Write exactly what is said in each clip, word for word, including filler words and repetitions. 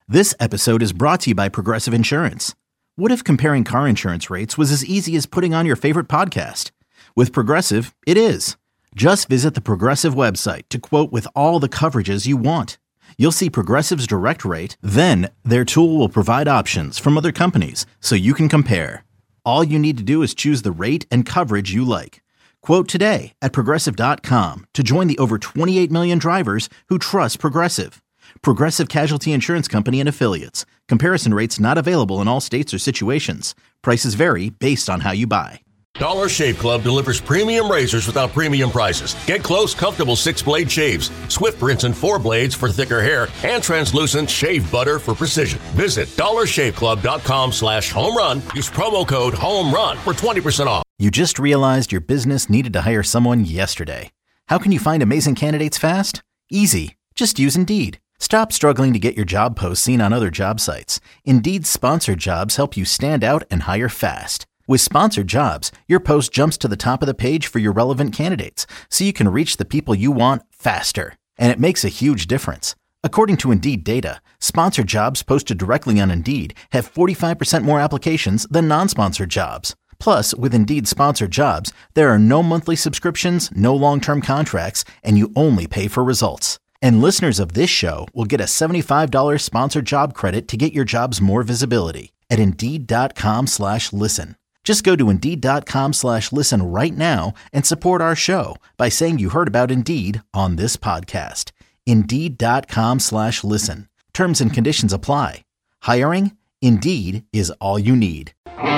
This episode is brought to you by Progressive Insurance. What if comparing car insurance rates was as easy as putting on your favorite podcast? With Progressive, it is. Just visit the Progressive website to quote with all the coverages you want. You'll see Progressive's direct rate, then their tool will provide options from other companies so you can compare. All you need to do is choose the rate and coverage you like. Quote today at progressive dot com to join the over twenty-eight million drivers who trust Progressive. Progressive Casualty Insurance Company and Affiliates. Comparison rates not available in all states or situations. Prices vary based on how you buy. Dollar Shave Club delivers premium razors without premium prices. Get close, comfortable six-blade shaves, swift rinse and four blades for thicker hair, and translucent shave butter for precision. Visit dollar shave club dot com slash home run. Use promo code HOMERUN for twenty percent off. You just realized your business needed to hire someone yesterday. How can you find amazing candidates fast? Easy. Just use Indeed. Stop struggling to get your job posts seen on other job sites. Indeed's sponsored jobs help you stand out and hire fast. With sponsored jobs, your post jumps to the top of the page for your relevant candidates, so you can reach the people you want faster. And it makes a huge difference. According to Indeed data, sponsored jobs posted directly on Indeed have forty-five percent more applications than non-sponsored jobs. Plus, with Indeed sponsored jobs, there are no monthly subscriptions, no long-term contracts, and you only pay for results. And listeners of this show will get a seventy-five dollars sponsored job credit to get your jobs more visibility at Indeed.com slash listen. Just go to Indeed.com slash listen right now and support our show by saying you heard about Indeed on this podcast. Indeed.com slash listen. Terms and conditions apply. Hiring? Indeed is all you need.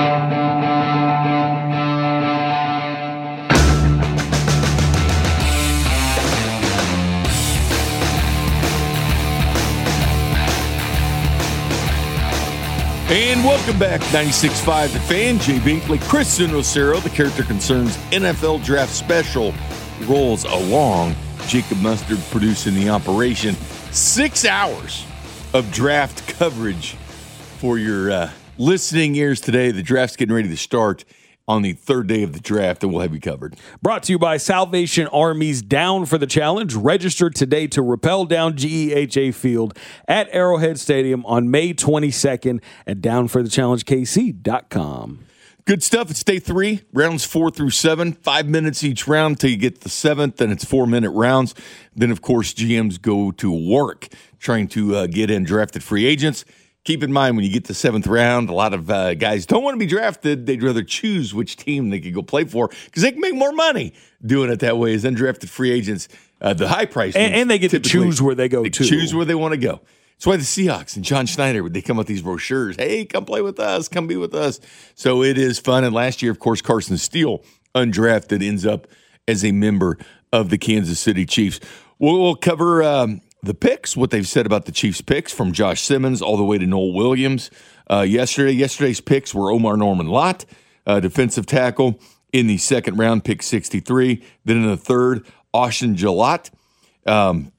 And welcome back, ninety-six point five The Fan. Jay Binkley, Chris Nocero, the Character Concerns N F L Draft Special rolls along. Jacob Mustard producing the operation. Six hours of draft coverage for your uh, listening ears today. The draft's getting ready to start on the third day of the draft, and we'll have you covered. Brought to you by Salvation Army's Down for the Challenge. Register today to rappel down G E H A Field at Arrowhead Stadium on May twenty-second at down for the challenge K C dot com. Good stuff. It's day three, rounds four through seven, five minutes each round till you get the seventh, and it's four-minute rounds. Then, of course, G Ms go to work trying to uh, get in drafted free agents. Keep in mind, when you get to the seventh round, a lot of uh, guys don't want to be drafted. They'd rather choose which team they could go play for because they can make more money doing it that way as undrafted free agents. Uh, the high price and, and they get to choose where they go they to. choose where they want to go. That's why the Seahawks and John Schneider, they come with these brochures. Hey, come play with us. Come be with us. So it is fun. And last year, of course, Carson Steele, undrafted, ends up as a member of the Kansas City Chiefs. We'll, we'll cover um, the picks, what they've said about the Chiefs' picks from Josh Simmons all the way to Noel Williams. Uh, yesterday, yesterday's picks were Omar Norman-Lott, uh, defensive tackle, in the second round, pick sixty-three. Then in the third, Austin Gillott. Um,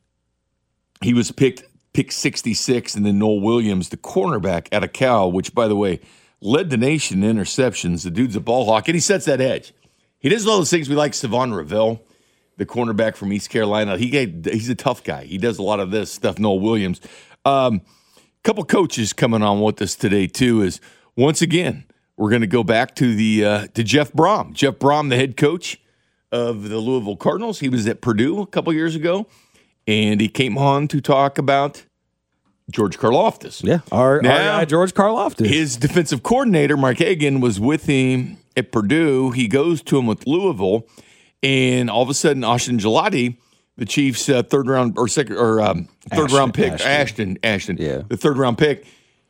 he was picked pick sixty-six, and then Noel Williams, the cornerback out of Cal, which, by the way, led the nation in interceptions. The dude's a ball hawk, and he sets that edge. He does all those things we like. Savon Ravel, the cornerback from East Carolina, he gave, he's a tough guy. He does a lot of this stuff, Noel Williams. A um, couple coaches coming on with us today, too, is once again, we're going to go back to the uh, to Jeff Brom. Jeff Brom, the head coach of the Louisville Cardinals. He was at Purdue a couple years ago, and he came on to talk about George Karlaftis. Yeah, our, now, our guy, George Karlaftis. His defensive coordinator, Mark Hagan, was with him at Purdue. He goes to him with Louisville, and all of a sudden, Austin Gillott, the Chiefs' uh, third round or second or um, third Ashton, round pick, Ashton, Ashton, Ashton, yeah, the third round pick.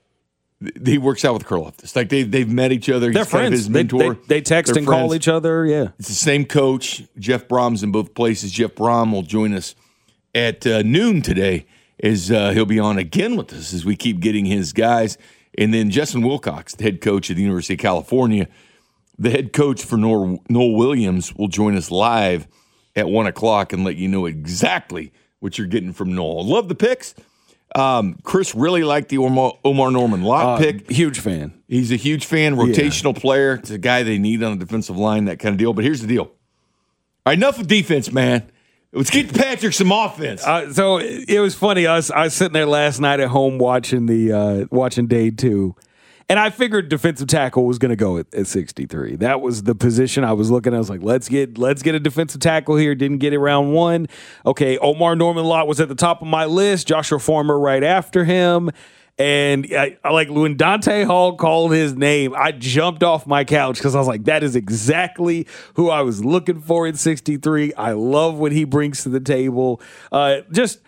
He works out with Karlaftis. Like they they've met each other. They're He's kind of friends. his mentor. They, they, they text They're and friends. call each other. Yeah, it's the same coach. Jeff Brom's in both places. Jeff Brom will join us at uh, noon today. As uh, he'll be on again with us as we keep getting his guys. And then Justin Wilcox, the head coach at the University of California, the head coach for Noel, Noel Williams, will join us live at one o'clock and let you know exactly what you're getting from Noel. Love the picks. Um, Chris really liked the Omar, Omar Norman-Lott uh, pick. Huge fan. He's a huge fan, rotational yeah. player. It's a guy they need on the defensive line, that kind of deal. But here's the deal. All right, enough of defense, man. Let's get Patrick some offense. Uh, so it, it was funny. I was, I was sitting there last night at home watching the uh, watching day two, and I figured defensive tackle was going to go at, at sixty-three. That was the position I was looking at. I was like, let's get let's get a defensive tackle here. Didn't get it round one. Okay, Omar Norman-Lott was at the top of my list. Joshua Farmer right after him. And I, I like when Dante Hall called his name, I jumped off my couch because I was like, that is exactly who I was looking for in sixty-three. I love what he brings to the table. Uh, just,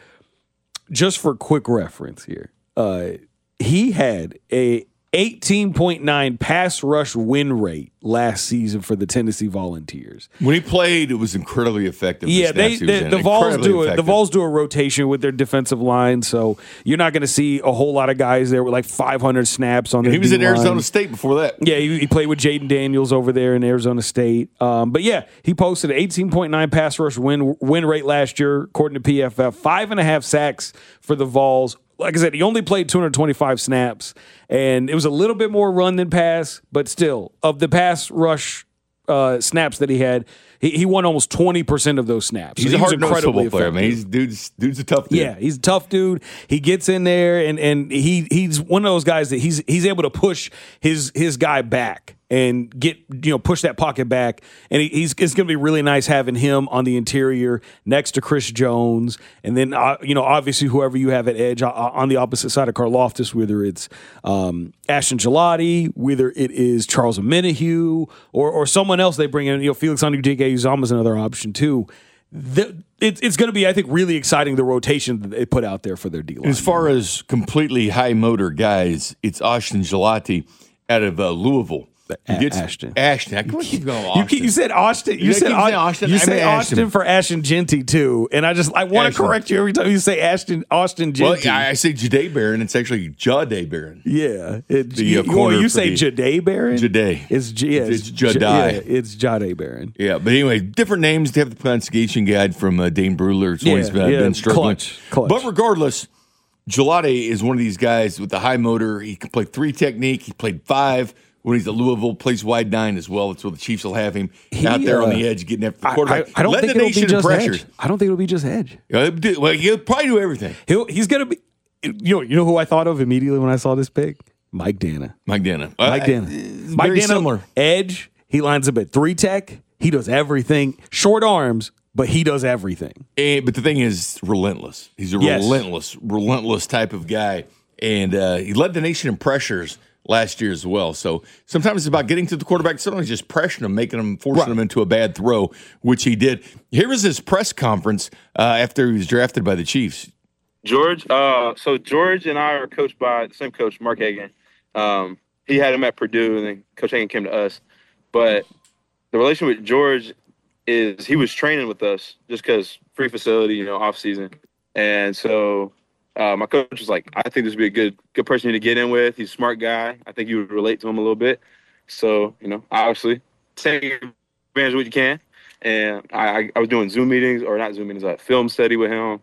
just for quick reference here, uh, he had a eighteen point nine pass rush win rate last season for the Tennessee Volunteers. When he played, it was incredibly effective. Yeah, they, they the Vols do it. The Vols do a rotation with their defensive line, so you're not going to see a whole lot of guys there with like five hundred snaps on their. He was D-line. at Arizona State before that. Yeah, he, he played with Jaden Daniels over there in Arizona State. Um, but yeah, he posted an eighteen point nine pass rush win win rate last year, according to P F F. Five and a half sacks for the Vols. Like I said, he only played two hundred twenty-five snaps, and it was a little bit more run than pass, but still, of the pass rush uh, snaps that he had, he, he won almost twenty percent of those snaps. He's so a he hard-nosed football player. I mean, he's dude's dude's a tough dude. Yeah, he's a tough dude. He gets in there, and and he he's one of those guys that he's he's able to push his his guy back and get, you know, push that pocket back. And he, he's it's going to be really nice having him on the interior next to Chris Jones. And then, uh, you know, obviously whoever you have at edge uh, on the opposite side of Karlaftis, whether it's um, Ashton Gelati, whether it is Charles Omenihu, or or someone else they bring in, you know, Felix Anudike-Uzomah is another option too. The, it, it's going to be, I think, really exciting, the rotation that they put out there for their D-line. As far as completely high motor guys, it's Ashton Gelati out of uh, Louisville. A- gets, Ashton. Ashton. I can't keep going You, Austin. keep- you said Austin. You You said keep Au- saying Austin. You I say mean Austin Ashton. for Ashton Genty too, and I just I want to Ashton. correct you every time you say Ashton Austin Genty. Well, I, I say Jade Barron. It's actually Jade Barron. yeah, it, The, you, uh, well, corner you for say the- Jade Barron. Jade. It's J- yeah, It's J- Jadai. yeah, it's Jade Barron. Yeah, but anyway, different names. They have the pronunciation guide from uh, Dane Bruler. It's Yeah, always been, yeah, been struggling. clutch, clutch. But regardless, Gelati is one of these guys with the high motor. He can play three technique. He played five when he's at Louisville. Plays wide nine as well. That's where the Chiefs will have him He, out there uh, on the edge, getting after the I, quarterback. I, I don't Let think the it'll nation be just pressure. edge. I don't think it'll be just edge. Uh, Well, he'll probably do everything. He'll he's gonna be. You know, you know who I thought of immediately when I saw this pick? Mike Dana. Mike Dana. Mike Uh, Dana. it's Mike very Dana, similar. edge. He lines up at three tech. He does everything. Short arms, but he does everything. And, but the thing is, relentless. He's a Yes. relentless, relentless type of guy. And uh, he led the nation in pressures last year as well. So sometimes it's about getting to the quarterback. Sometimes just pressuring him, making him, forcing Right. him into a bad throw, which he did. Here was his press conference uh, after he was drafted by the Chiefs. George, uh, so George and I are coached by the same coach, Mark Hagan. Um, he had him at Purdue, and then Coach Hagan came to us. But the relation with George is he was training with us just because free facility, you know, off season. And so uh, my coach was like, I think this would be a good good person to get in with. He's a smart guy. I think you would relate to him a little bit. So, you know, obviously take advantage of what you can. And I, I was doing Zoom meetings, or not Zoom meetings, a film study with him.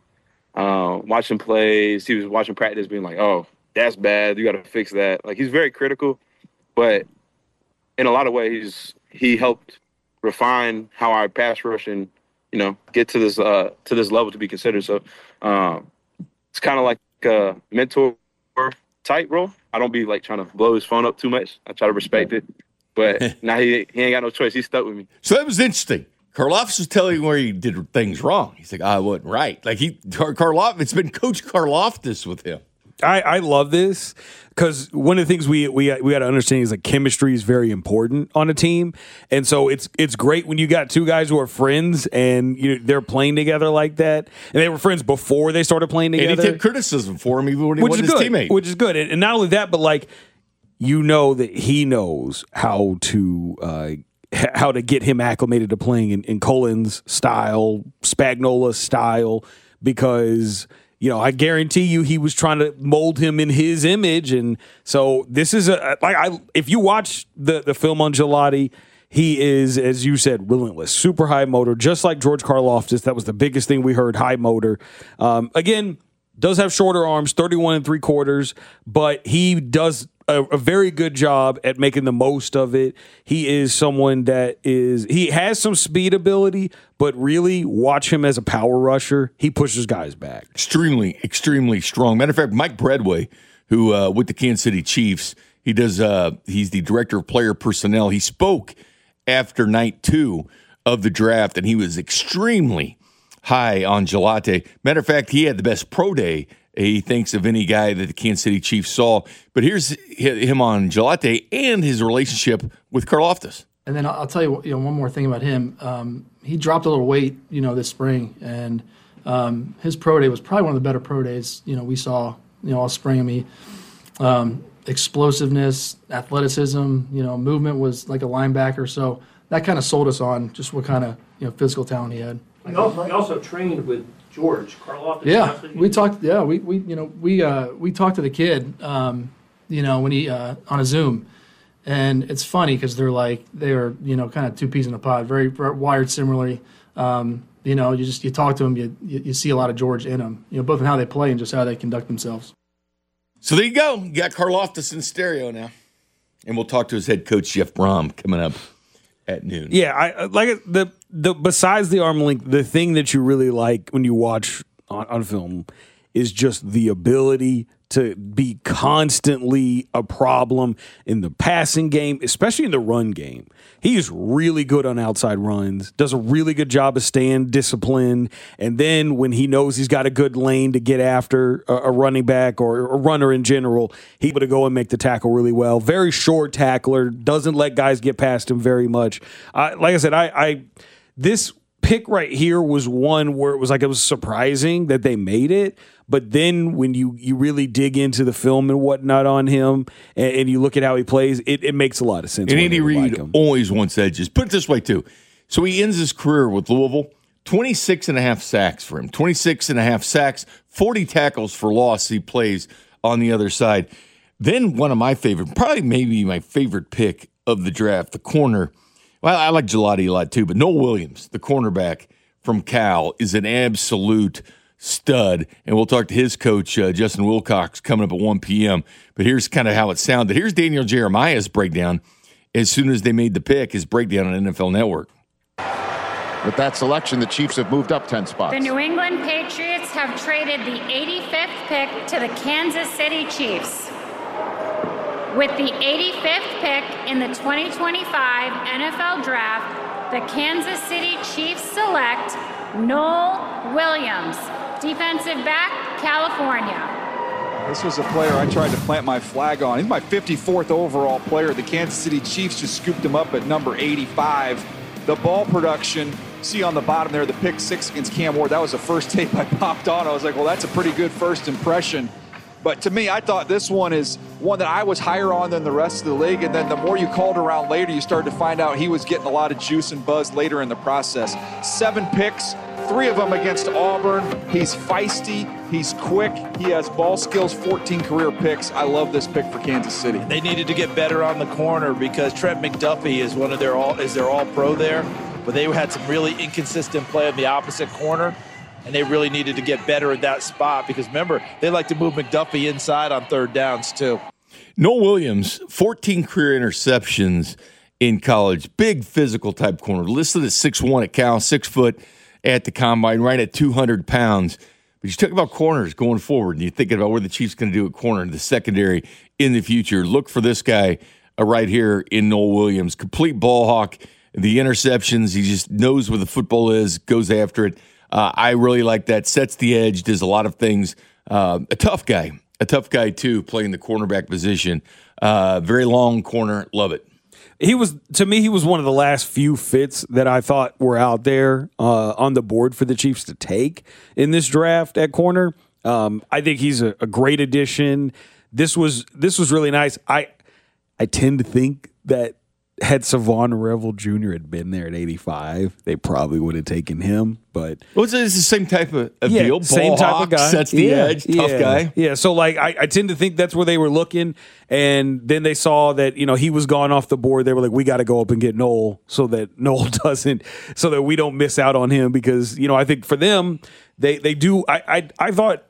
Um, watching plays, he was watching practice, being like, "Oh, that's bad. You got to fix that." Like, he's very critical, but in a lot of ways, he helped refine how I pass rush and, you know, get to this uh, to this level to be considered. So um, it's kind of like a mentor type role. I don't be like trying to blow his phone up too much. I try to respect it, but now he he ain't got no choice. He's stuck with me. So that was interesting. Karlaftis was telling him where he did things wrong. He's like, I wasn't right. Like he, Kar- Karloff, it's been Coach Karlaftis with him. I, I love this because one of the things we we we got to understand is like chemistry is very important on a team, and so it's it's great when you got two guys who are friends and you know, they're playing together like that, and they were friends before they started playing together. And he took criticism for him even when he which wasn't is his good, teammate. which is good, and, and not only that, but like you know that he knows how to. Uh, how to get him acclimated to playing in, in Colin's style, Spagnuolo style, because, you know, I guarantee you he was trying to mold him in his image. And so this is a, like, I, if you watch the, the film on Gelati, he is, as you said, relentless, super high motor, just like George Karlaftis. That was the biggest thing we heard, high motor. Um, again, does have shorter arms, thirty-one and three quarters, but he does a, a very good job at making the most of it. He is someone that is he has some speed ability, but really watch him as a power rusher. He pushes guys back. Extremely, extremely strong. Matter of fact, Mike Bradway, who uh, with the Kansas City Chiefs, he does. Uh, he's the director of player personnel. He spoke after night two of the draft, and he was extremely high on Gelate. Matter of fact, he had the best pro day, he thinks, of any guy that the Kansas City Chiefs saw. But here's him on Gelate and his relationship with Karlaftis. And then I'll tell you, you know, one more thing about him. Um, he dropped a little weight, you know, this spring, and um, his pro day was probably one of the better pro days, you know, we saw, you know, all spring. I mean, um, explosiveness, athleticism, you know, movement was like a linebacker. So that kind of sold us on just what kind of, you know, physical talent he had. He also, he also trained with George Karlaftis. Yeah, we talked. Yeah, we, we you know we uh, we talked to the kid, um, you know, when he uh, on a Zoom, and it's funny because they're like they are you know kind of two peas in a pod, very, very wired similarly. Um, you know, you just you talk to them, you, you you see a lot of George in them, you know, both in how they play and just how they conduct themselves. So there you go. You got Karlaftis in stereo now, and we'll talk to his head coach Jeff Brom coming up at noon. Yeah, I like the the besides the arm length, the thing that you really like when you watch on, on film is just the ability to be constantly a problem in the passing game, especially in the run game. He is really good on outside runs, does a really good job of staying disciplined, and then when he knows he's got a good lane to get after a, a running back or a runner in general, he's able to go and make the tackle really well. Very short tackler, doesn't let guys get past him very much. Uh, like I said, I, I this pick right here was one where it was like it was surprising that they made it. But then when you, you really dig into the film and whatnot on him and, and you look at how he plays, it, it makes a lot of sense. And Andy Reid like always wants edges. Put it this way, too. So he ends his career with Louisville, twenty-six and a half sacks for him. twenty-six and a half sacks, forty tackles for loss he plays on the other side. Then one of my favorite, probably maybe my favorite pick of the draft, the corner. Well, I like Gelati a lot, too, but Noel Williams, the cornerback from Cal, is an absolute stud, and we'll talk to his coach, uh, Justin Wilcox, coming up at one p.m. But here's kind of how it sounded. Here's Daniel Jeremiah's breakdown as soon as they made the pick, his breakdown on N F L Network. With that selection, the Chiefs have moved up ten spots. The New England Patriots have traded the eighty-fifth pick to the Kansas City Chiefs. With the eighty-fifth pick in the twenty twenty-five N F L Draft, the Kansas City Chiefs select Noel Williams, defensive back, California. This was a player I tried to plant my flag on. He's my fifty-fourth overall player. The Kansas City Chiefs just scooped him up at number eighty-five. The ball production, see on the bottom there, the pick six against Cam Ward, that was the first tape I popped on. I was like, well, that's a pretty good first impression. But to me, I thought this one is one that I was higher on than the rest of the league. And then the more you called around later, you started to find out he was getting a lot of juice and buzz later in the process. Seven picks, three of them against Auburn. He's feisty. He's quick. He has ball skills, fourteen career picks. I love this pick for Kansas City. They needed to get better on the corner because Trent McDuffie is one of their all is their all pro there. But they had some really inconsistent play on the opposite corner. And they really needed to get better at that spot because, remember, they like to move McDuffie inside on third downs, too. Noel Williams, fourteen career interceptions in college. Big physical type corner. Listed at six one at Cal, six foot at the combine, right at two hundred pounds. But you talk about corners going forward, and you're thinking about where the Chiefs going to do at corner in the secondary in the future. Look for this guy uh, right here in Noel Williams. Complete ball hawk. The interceptions, he just knows where the football is, goes after it. Uh, I really like that. Sets the edge, does a lot of things. Uh, a tough guy. A tough guy, too, playing the cornerback position. Uh, very long corner. Love it. He was, to me, he was one of the last few fits that I thought were out there uh, on the board for the Chiefs to take in this draft at corner. Um, I think he's a, a great addition. This was this was really nice. I I tend to think that had Savon Revel Junior had been there at eighty-five, they probably would have taken him. But well, it's, it's the same type of, of yeah, deal. Ball same type hawk, of guy. Sets the yeah, edge. Tough yeah, guy. Yeah. So like, I, I tend to think that's where they were looking, and then they saw that you know he was gone off the board. They were like, we got to go up and get Noel so that Noel doesn't, so that we don't miss out on him because you know I think for them they they do. I I, I thought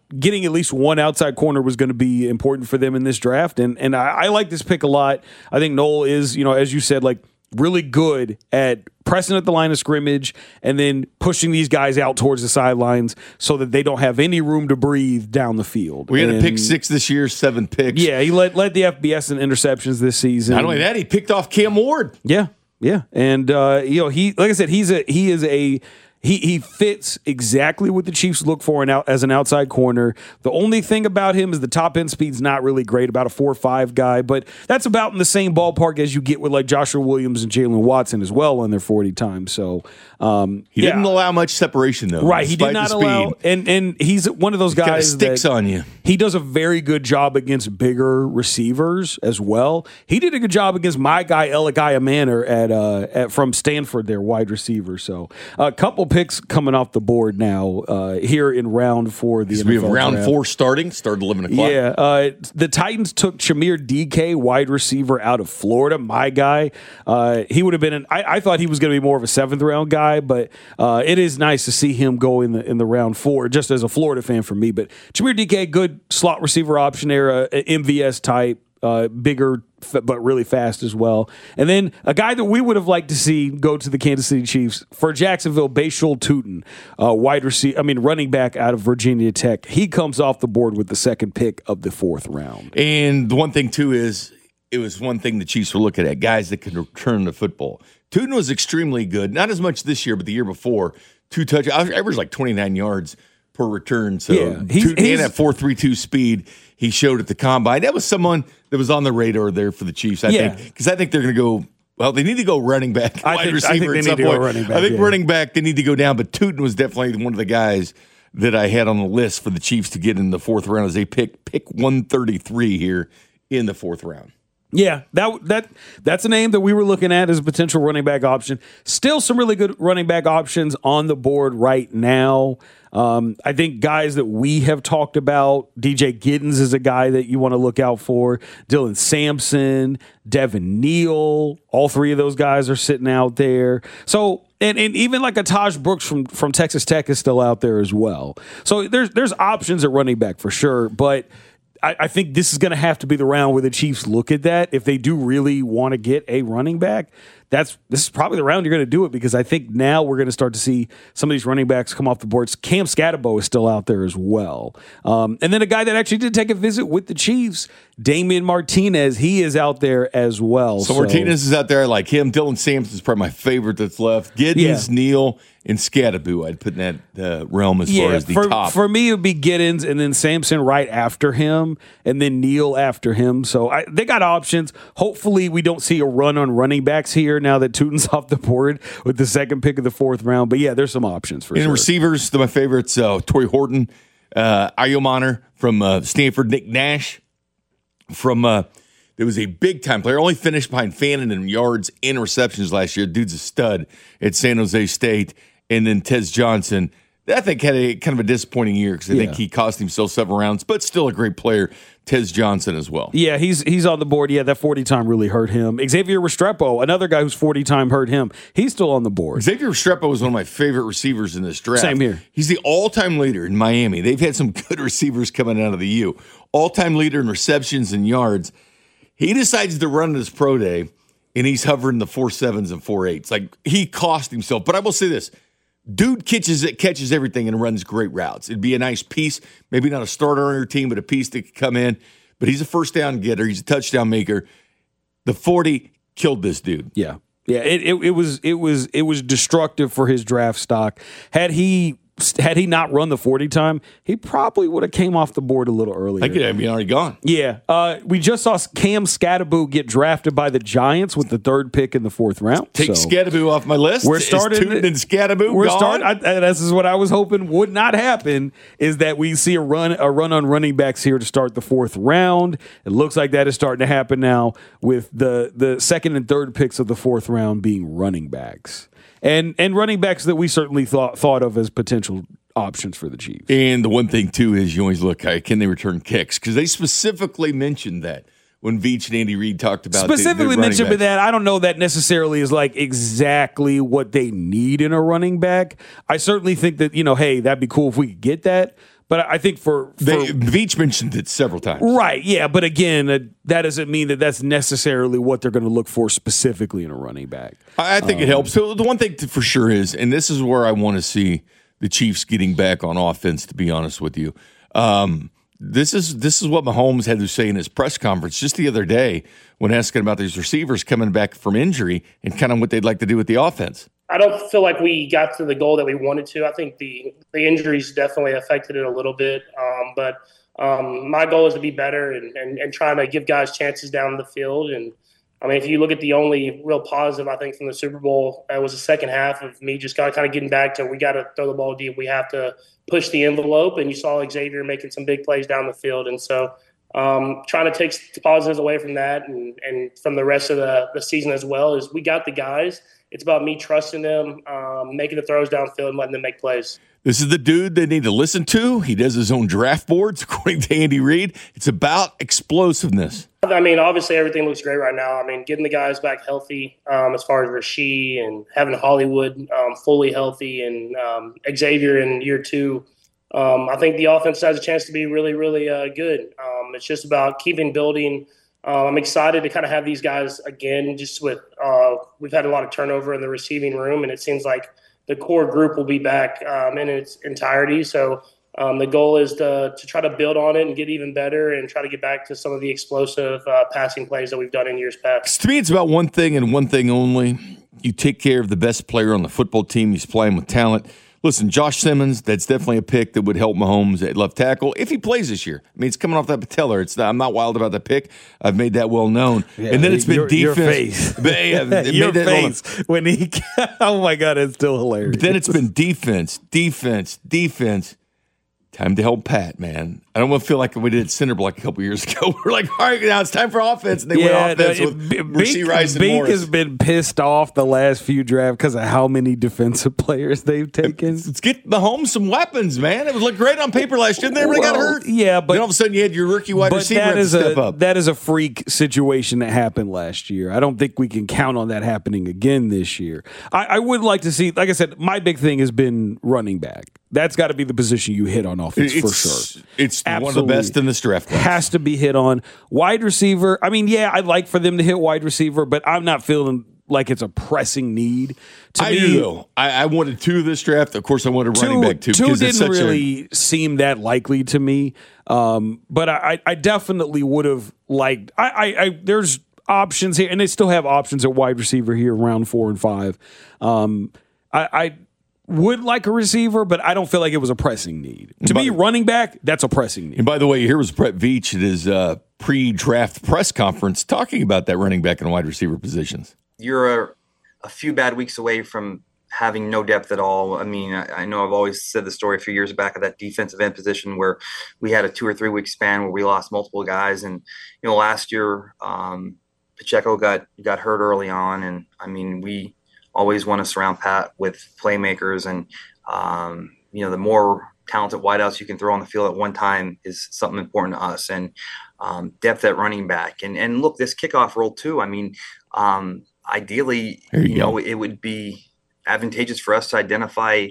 getting at least one outside corner was going to be important for them in this draft. And and I, I like this pick a lot. I think Noel is, you know, as you said, like really good at pressing at the line of scrimmage and then pushing these guys out towards the sidelines so that they don't have any room to breathe down the field. We had and, a pick six this year, seven picks. Yeah, he led, led the F B S in interceptions this season. Not only that, he picked off Cam Ward. Yeah, yeah. And, uh, you know, he, like I said, he's a, he is a, He he fits exactly what the Chiefs look for an out, as an outside corner. The only thing about him is the top end speed's not really great, about a four or five guy, but that's about in the same ballpark as you get with like Joshua Williams and Jalen Watson as well on their forty times. So um, he yeah. didn't allow much separation though. Right, he did not allow, and and he's one of those He guys sticks that on you. He does a very good job against bigger receivers as well. He did a good job against my guy Elikiah Manor at uh at, from Stanford, their wide receiver. So a couple picks coming off the board now uh, here in round four. The we have N F L round draft. four starting. Started eleven o'clock. Yeah, uh, the Titans took Shamir D K, wide receiver out of Florida. My guy, uh, he would have been. An, I, I thought he was going to be more of a seventh round guy, but uh, it is nice to see him go in the in the round four. Just as a Florida fan for me, but Shamir D K, good slot receiver option there, uh, M V S type. Uh, bigger, f- but really fast as well. And then a guy that we would have liked to see go to the Kansas City Chiefs for Jacksonville, Bashul Tootin, uh, wide receiver, I mean, running back out of Virginia Tech. He comes off the board with the second pick of the fourth round. And the one thing, too, is it was one thing the Chiefs were looking at, guys that can return the football. Tootin was extremely good, not as much this year, but the year before. Two touch, averaged like twenty-nine yards per return. So yeah, he's, Tootin he's, and at four three two speed, he showed at the combine. That was someone that was on the radar there for the Chiefs, I yeah. think, because I think they're going to go. Well, they need to go running back, I wide think, receiver. I think they at need some to point. go running back. I think yeah. running back they need to go down, but Tootin was definitely one of the guys that I had on the list for the Chiefs to get in the fourth round as they pick pick one thirty-three here in the fourth round. Yeah, that that that's a name that we were looking at as a potential running back option. Still some really good running back options on the board right now. Um, I think guys that we have talked about, D J Giddens is a guy that you want to look out for. Dylan Sampson, Devin Neal, all three of those guys are sitting out there. So and, and even like a Taj Brooks from, from Texas Tech is still out there as well. So there's there's options at running back for sure, but I, I think this is going to have to be the round where the Chiefs look at that. If they do really want to get a running back, that's this is probably the round you're going to do it, because I think now we're going to start to see some of these running backs come off the boards. Cam Scatabo is still out there as well. Um, and then a guy that actually did take a visit with the Chiefs, Damian Martinez, he is out there as well. So, So Martinez is out there. I like him. Dylan Sampson is probably my favorite that's left. Giddens, Yeah. Neal, and Scatabo I'd put in that uh, realm as yeah, far as the for, top. For me, it would be Giddens and then Sampson right after him and then Neal after him. So I, they got options. Hopefully we don't see a run on running backs here now that Tootin's off the board with the second pick of the fourth round. But, yeah, there's some options for and sure. receivers, my favorites, uh, Torrey Horton, uh, Ayomaner from uh, Stanford, Nick Nash from uh, – there was a big-time player, only finished behind Fannin in yards and receptions last year. Dude's a stud at San Jose State. And then Tez Johnson, I think, had a kind of a disappointing year because I Yeah. think he cost himself several rounds, but still a great player, Tez Johnson as well. Yeah, he's he's on the board. Yeah, that forty time really hurt him. Xavier Restrepo, another guy whose forty time hurt him. He's still on the board. Xavier Restrepo was one of my favorite receivers in this draft. Same here. He's the all-time leader in Miami. They've had some good receivers coming out of the U. All-time leader in receptions and yards. He decides to run his pro day, and he's hovering the four sevens and four eights. Like, he cost himself. But I will say this. Dude catches it, catches everything and runs great routes. It'd be a nice piece, maybe not a starter on your team, but a piece that could come in. But he's a first down getter. He's a touchdown maker. The forty killed this dude. Yeah, yeah. It, it it was it was it was destructive for his draft stock. Had he had he not run the forty time, he probably would have came off the board a little earlier. I could have been already gone. Yeah. Uh, we just saw Cam Scatabo get drafted by the Giants with the third pick in the fourth round. Take so Scatabo off my list. We're Is starting. Tootin and Scatabo We're gone? starting. This is what I was hoping would not happen. Is that we see a run a run on running backs here to start the fourth round. It looks like that is starting to happen now with the the second and third picks of the fourth round being running backs and and running backs that we certainly thought thought of as potential options for the Chiefs. And the one thing, too, is you always look, can they return kicks? Because they specifically mentioned that when Veach and Andy Reid talked about Specifically the, the mentioned backs. with that, I don't know that necessarily is like exactly what they need in a running back. I certainly think that, you know, hey, that'd be cool if we could get that. But I think for, for they, Veach mentioned it several times. Right, yeah. But again, uh, that doesn't mean that that's necessarily what they're going to look for specifically in a running back. I, I think um, it helps. So the one thing to, for sure is, and this is where I want to see the Chiefs getting back on offense, to be honest with you. Um, this is this is what Mahomes had to say in his press conference just the other day when asking about these receivers coming back from injury and kind of what they'd like to do with the offense. I don't feel like we got to the goal that we wanted to. I think the, the injuries definitely affected it a little bit. Um, but um, my goal is to be better and, and, and trying to give guys chances down the field. And, I mean, if you look at the only real positive, I think, from the Super Bowl, it was the second half of me just kind of, kind of getting back to we got to throw the ball deep. We have to push the envelope. And you saw Xavier making some big plays down the field. And so um, trying to take positives away from that and, and from the rest of the, the season as well is we got the guys. It's about me trusting them, um, making the throws downfield and letting them make plays. This is the dude they need to listen to. He does his own draft boards, according to Andy Reid. It's about explosiveness. I mean, obviously everything looks great right now. I mean, getting the guys back healthy um, as far as Rasheed and having Hollywood um, fully healthy and um, Xavier in year two. Um, I think the offense has a chance to be really, really uh, good. Um, it's just about keeping building. Uh, I'm excited to kind of have these guys again, just with uh, we've had a lot of turnover in the receiving room, and it seems like the core group will be back um, in its entirety. So um, the goal is to, to try to build on it and get even better and try to get back to some of the explosive uh, passing plays that we've done in years past. To me, it's about one thing and one thing only. You take care of the best player on the football team. He's playing with talent. Listen, Josh Simmons, that's definitely a pick that would help Mahomes at left tackle if he plays this year. I mean, it's coming off that patellar. It's not, I'm not wild about the pick. I've made that well known. Yeah, and then it's been your, defense. Your face. Yeah, your face when he – oh, my God, it's still hilarious. But then it's been defense, defense, defense. Time to help Pat, man. I don't want to feel like we did at center block a couple years ago. We're like, all right, now it's time for offense. And they yeah, went offense no, with it, Rasheed Rice and Beak Morris. has been pissed off the last few drafts because of how many defensive players they've taken. Let's get Mahomes some weapons, man. It would look great on paper last year. They everybody well, got hurt. Yeah, but then all of a sudden you had your rookie wide receiver that is step a, up. That is a freak situation that happened last year. I don't think we can count on that happening again this year. I, I would like to see, like I said, my big thing has been running back. That's got to be the position you hit on offense it's, for sure. It's Absolutely. one of the best in this draft class. Has to be hit on. Wide receiver, I mean, yeah, I'd like for them to hit wide receiver, but I'm not feeling like it's a pressing need. To I me, do, though. I, I wanted two this draft. Of course, I wanted two, running back, too. Two because didn't it's such really a, seem that likely to me, um, but I, I definitely would have liked I, I, I there's options here, and they still have options at wide receiver here, round four and five. Um, I, I would like a receiver, but I don't feel like it was a pressing need. To me, running back, that's a pressing need. And by the way, here was Brett Veach at his uh, pre-draft press conference talking about that running back and wide receiver positions. You're a, a few bad weeks away from having no depth at all. I mean, I, I know I've always said the story a few years back of that defensive end position where we had a two or three week span where we lost multiple guys. And, you know, last year, um, Pacheco got, got hurt early on. And I mean, we always want to surround Pat with playmakers, and um, you know, the more talented wideouts you can throw on the field at one time is something important to us. And um, depth at running back, and and look, this kickoff role too. I mean, um, ideally, you, you know, it would be advantageous for us to identify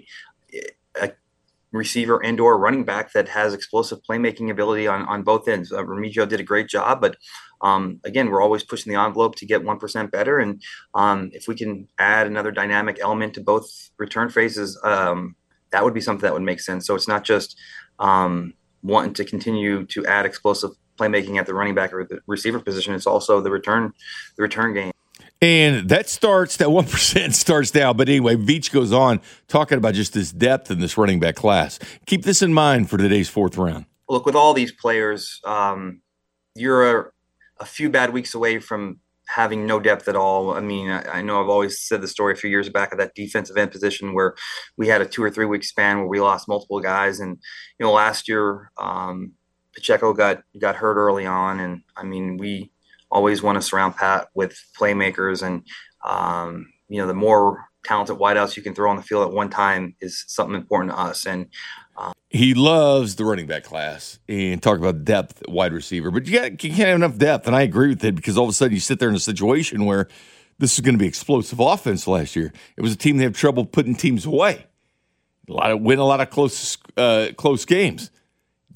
a receiver and or running back that has explosive playmaking ability on on both ends. Uh, Remigio did a great job, but Um, again, we're always pushing the envelope to get one percent better. And um, if we can add another dynamic element to both return phases, um, that would be something that would make sense. So it's not just um, wanting to continue to add explosive playmaking at the running back or the receiver position. It's also the return, the return game. And that starts, that one percent starts now. But anyway, Veach goes on talking about just this depth in this running back class. Keep this in mind for today's fourth round. Look, with all these players, um, you're a, a few bad weeks away from having no depth at all. I mean, I, I know I've always said the story a few years back of that defensive end position where we had a two or three week span where we lost multiple guys. And, you know, last year, um, Pacheco got, got hurt early on. And I mean, we always want to surround Pat with playmakers, and, um, you know, the more talented wideouts you can throw on the field at one time is something important to us. And, um, he loves the running back class and talk about depth at wide receiver, but you, got, you can't have enough depth. And I agree with it, because all of a sudden you sit there in a situation where this is going to be explosive offense. Last year, it was a team that had trouble putting teams away. A lot of win, a lot of close, uh, close games.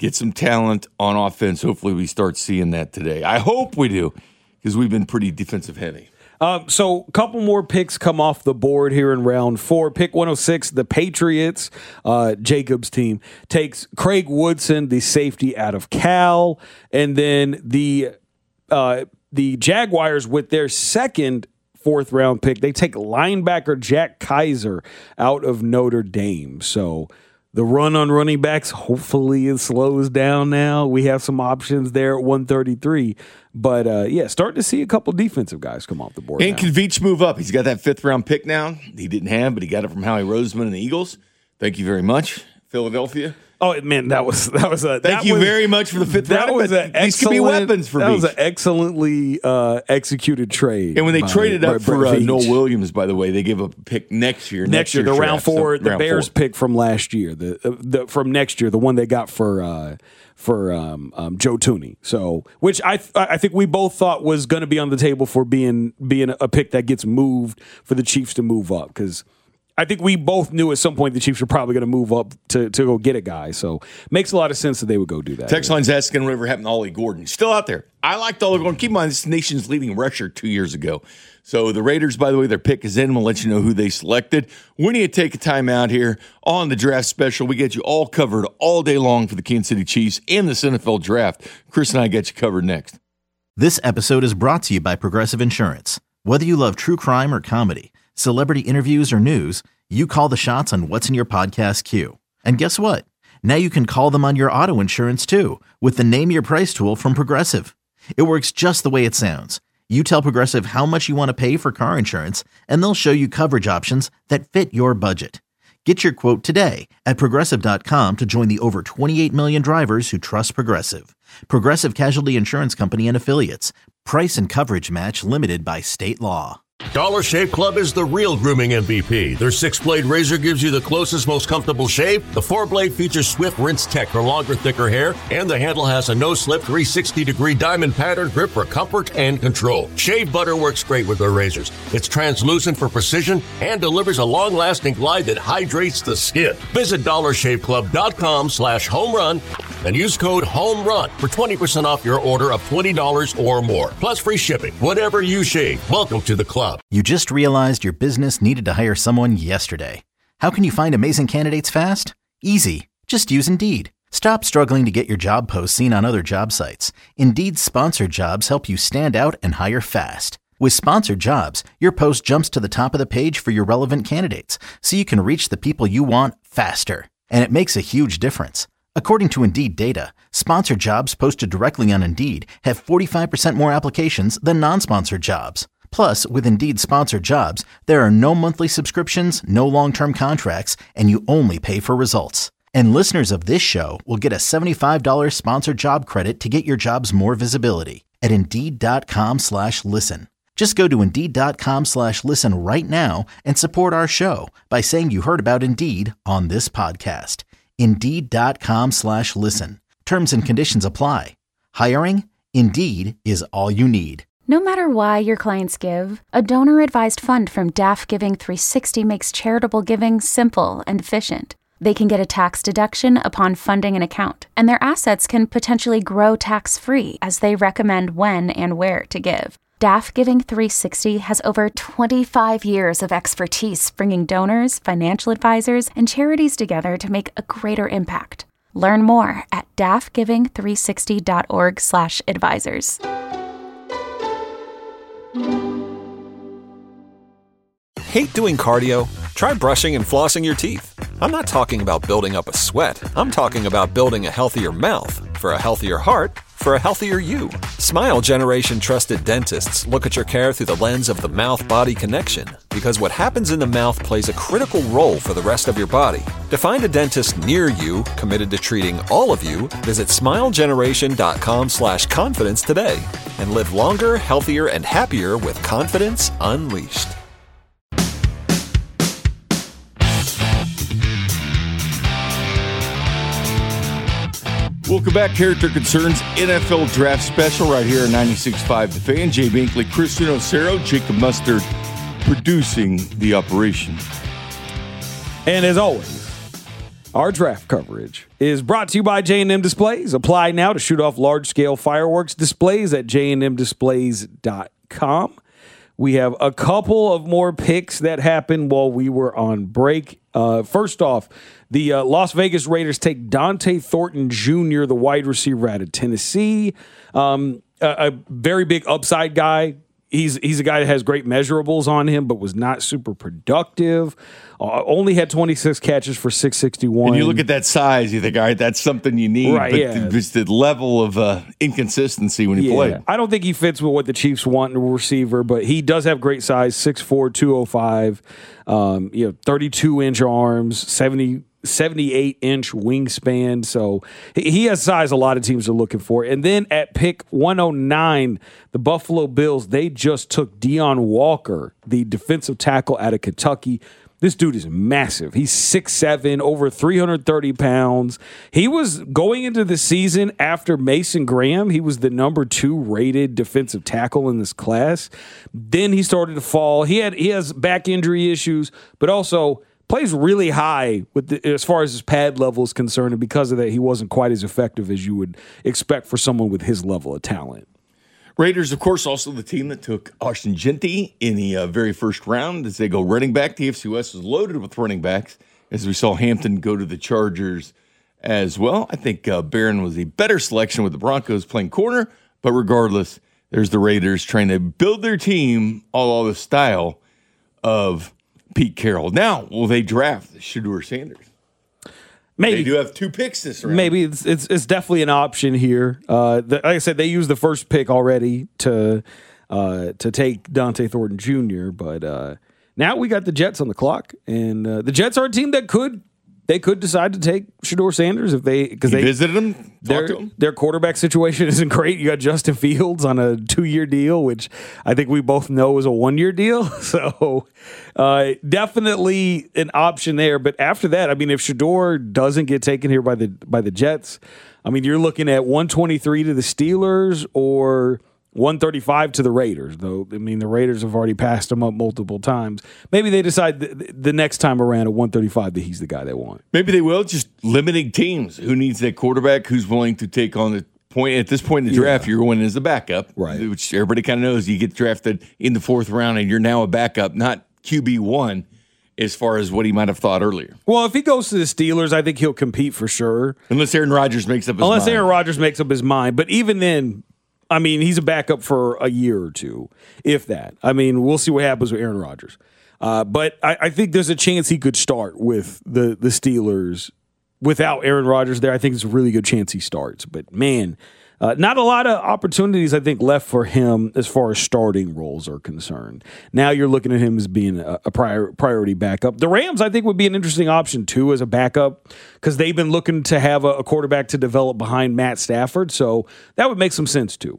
get some talent on offense. Hopefully we start seeing that today. I hope we do, because we've been pretty defensive heavy. Um, so a couple more picks come off the board here in round four. Pick one oh six, the Patriots, uh, Jacob's team, takes Craig Woodson, the safety out of Cal. And then the uh, the Jaguars, with their second fourth round pick, they take linebacker Jack Kaiser out of Notre Dame. So the run on running backs, hopefully it slows down now. We have some options there at one thirty-three. But, uh, yeah, starting to see a couple defensive guys come off the board. And can Veach move up? He's got that fifth-round pick now. He didn't have, but he got it from Howie Roseman and the Eagles. Thank you very much, Philadelphia. Oh, man, that was that was a. Thank that you was, very much for the fifth that round. Was an these could be weapons for That Veach. was an excellently uh, executed trade. And when they by, traded up by for uh, Veach. Noel Williams, by the way, they gave up a pick next year. Next, next year, the round draft, four, so the round Bears four. pick from last year, the, uh, the from next year, the one they got for uh, for um, um, Joe Thuney. So, which I th- I think we both thought was going to be on the table for being being a pick that gets moved for the Chiefs to move up, because I think we both knew at some point the Chiefs were probably going to move up to, to go get a guy. So makes a lot of sense that they would go do that. Text line's asking whatever happened to Ollie Gordon. Still out there. I liked Ollie Gordon. Keep in mind, this is the nation's leading rusher two years ago. So the Raiders, by the way, their pick is in. We'll let you know who they selected. We need to take a time out here on the draft special. We get you all covered all day long for the Kansas City Chiefs and this N F L draft. Chris and I get you covered next. This episode is brought to you by Progressive Insurance. Whether you love true crime or comedy, celebrity interviews or news, you call the shots on what's in your podcast queue. And guess what? Now you can call them on your auto insurance too with the Name Your Price tool from Progressive. It works just the way it sounds. You tell Progressive how much you want to pay for car insurance, and they'll show you coverage options that fit your budget. Get your quote today at Progressive dot com to join the over twenty-eight million drivers who trust Progressive. Progressive Casualty Insurance Company and Affiliates. Price and coverage match limited by state law. Dollar Shave Club is the real grooming M V P. Their six-blade razor gives you the closest, most comfortable shave. The four-blade features Swift Rinse Tech for longer, thicker hair. And the handle has a no-slip three sixty degree diamond pattern grip for comfort and control. Shave butter works great with their razors. It's translucent for precision and delivers a long-lasting glide that hydrates the skin. Visit dollar shave club dot com slash home run and use code HOMERUN for twenty percent off your order of twenty dollars or more. Plus free shipping. Whatever you shave, welcome to the club. You just realized your business needed to hire someone yesterday. How can you find amazing candidates fast? Easy. Just use Indeed. Stop struggling to get your job posts seen on other job sites. Indeed's sponsored jobs help you stand out and hire fast. With sponsored jobs, your post jumps to the top of the page for your relevant candidates, so you can reach the people you want faster. And it makes a huge difference. According to Indeed data, sponsored jobs posted directly on Indeed have forty-five percent more applications than non-sponsored jobs. Plus, with Indeed sponsored jobs, there are no monthly subscriptions, no long-term contracts, and you only pay for results. And listeners of this show will get a seventy-five dollars sponsored job credit to get your jobs more visibility at Indeed.com slash listen. Just go to Indeed.com slash listen right now and support our show by saying you heard about Indeed on this podcast. Indeed.com slash listen. Terms and conditions apply. Hiring? Indeed is all you need. No matter why your clients give, a donor-advised fund from D A F Giving three sixty makes charitable giving simple and efficient. They can get a tax deduction upon funding an account, and their assets can potentially grow tax-free as they recommend when and where to give. D A F Giving three sixty has over twenty-five years of expertise bringing donors, financial advisors, and charities together to make a greater impact. Learn more at D A F giving three sixty dot org slash advisors. Hate doing cardio? Try brushing and flossing your teeth. I'm not talking about building up a sweat. I'm talking about building a healthier mouth for a healthier heart for a healthier you. Smile Generation trusted dentists look at your care through the lens of the mouth-body connection, because what happens in the mouth plays a critical role for the rest of your body. To find a dentist near you committed to treating all of you, visit smilegeneration.com slash confidence today and live longer, healthier, and happier with confidence unleashed. Welcome back, Character Concerns N F L Draft Special right here on ninety-six point five The Fan. Jay Binkley, Chris Nocero, Jacob Mustard producing the operation. And as always, Our draft coverage is brought to you by J and M Displays. Apply now to shoot off large-scale fireworks displays at j and m displays dot com. We have a couple of more picks that happened while we were on break. Uh, first off, the uh, Las Vegas Raiders take Dante Thornton Junior, the wide receiver out of Tennessee. Um, a, a very big upside guy. He's he's a guy that has great measurables on him, but was not super productive. Uh, only had twenty-six catches for six sixty-one. And you look at that size, you think, all right, that's something you need. Right, but yeah. just the level of uh, inconsistency when he yeah. played. I don't think he fits with what the Chiefs want in a receiver, but he does have great size, six four, two oh five, um, you know, thirty-two inch arms, seventy seventy-eight inch wingspan. So he has size a lot of teams are looking for. And then at pick one oh nine, the Buffalo Bills, they just took Deion Walker, the defensive tackle out of Kentucky. This dude is massive. He's six seven, over three hundred thirty pounds. He was going into the season after Mason Graham. He was the number two rated defensive tackle in this class. Then he started to fall. He had he has back injury issues, but also plays really high with the, as far as his pad level is concerned, and because of that, he wasn't quite as effective as you would expect for someone with his level of talent. Raiders, of course, also the team that took Austin Genty in the uh, very first round as they go running back. The A F C West is loaded with running backs, as we saw Hampton go to the Chargers as well. I think uh, Barron was a better selection with the Broncos playing corner, but regardless, there's the Raiders trying to build their team all the style of Pete Carroll. Now, will they draft Shedeur Sanders? Maybe. They do have two picks this round. Maybe it's it's, it's definitely an option here. Uh, the, like I said, they used the first pick already to uh, to take Dante Thornton Junior But uh, now we got the Jets on the clock, and uh, the Jets are a team that could they could decide to take Shedeur Sanders if they because they visited him, their, talked to him. Their quarterback situation isn't great. You got Justin Fields on a two year deal, which I think we both know is a one year deal. So uh, definitely an option there. But after that, I mean, if Shedeur doesn't get taken here by the by the Jets, I mean, you're looking at one twenty-three to the Steelers or one thirty-five to the Raiders, though. I mean, the Raiders have already passed them up multiple times. Maybe they decide th- the next time around at one thirty-five that he's the guy they want. Maybe they will, just limiting teams. Who needs that quarterback? Who's willing to take on the point? At this point in the draft, yeah. You're going as a backup, right? Which everybody kind of knows. You get drafted in the fourth round, and you're now a backup, not Q B one, as far as what he might have thought earlier. Well, if he goes to the Steelers, I think he'll compete for sure. Unless Aaron Rodgers makes up his Unless mind. Unless Aaron Rodgers makes up his mind. But even then, I mean, he's a backup for a year or two, if that. I mean, we'll see what happens with Aaron Rodgers. Uh, but I, I think there's a chance he could start with the, the Steelers without Aaron Rodgers there. I think it's a really good chance he starts. But, man, uh, not a lot of opportunities, I think, left for him as far as starting roles are concerned. Now you're looking at him as being a, a prior, priority backup. The Rams, I think, would be an interesting option, too, as a backup because they've been looking to have a, a quarterback to develop behind Matt Stafford. So that would make some sense, too.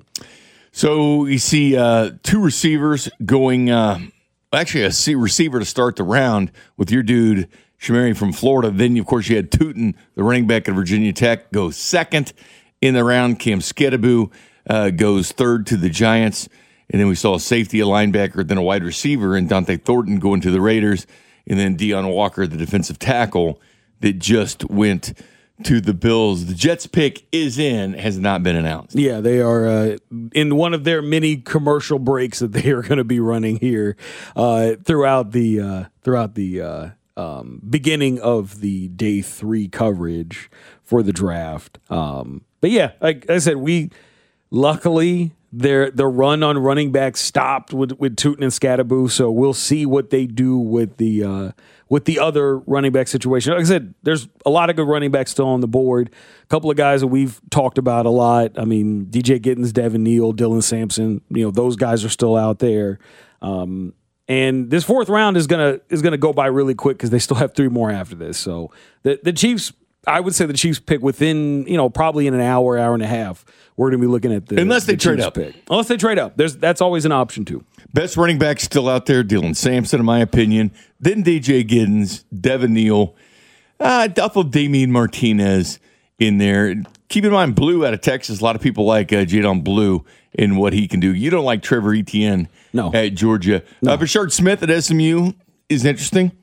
So you see uh, two receivers going uh, – actually, a receiver to start the round with your dude, Shamari from Florida. Then, of course, you had Tootin, the running back at Virginia Tech, go second in the round. Cam Skedaboo uh, goes third to the Giants. And then we saw a safety, a linebacker, then a wide receiver, and Dante Thornton going to the Raiders. And then Deion Walker, the defensive tackle, that just went to the Bills. The Jets pick is in, has not been announced. Yeah, they are uh, in one of their many commercial breaks that they are going to be running here uh, throughout the uh, throughout the uh, um, beginning of the day three coverage for the draft. Um, but yeah, like I said, we luckily their the run on running back stopped with with Tootin and Skedaboo, so we'll see what they do with the uh, with the other running back situation. Like I said, there's a lot of good running backs still on the board. A couple of guys that we've talked about a lot. I mean, D J Gittens, Devin Neal, Dylan Sampson. You know, those guys are still out there. Um, and this fourth round is gonna is gonna go by really quick because they still have three more after this. So the the Chiefs, I would say the Chiefs pick within, you know, probably in an hour, hour and a half. We're going to be looking at the unless they the trade Chiefs up. Pick. Unless they trade up, there's that's always an option too. Best running back still out there, Dylan Sampson, in my opinion. Then D J Giddens, Devin Neal, uh, Duffel, Damian Martinez in there. Keep in mind, Blue out of Texas. A lot of people like uh, Jadon Blue and what he can do. You don't like Trevor Etienne no. at Georgia. No. Uh, Bashard Smith at S M U is interesting.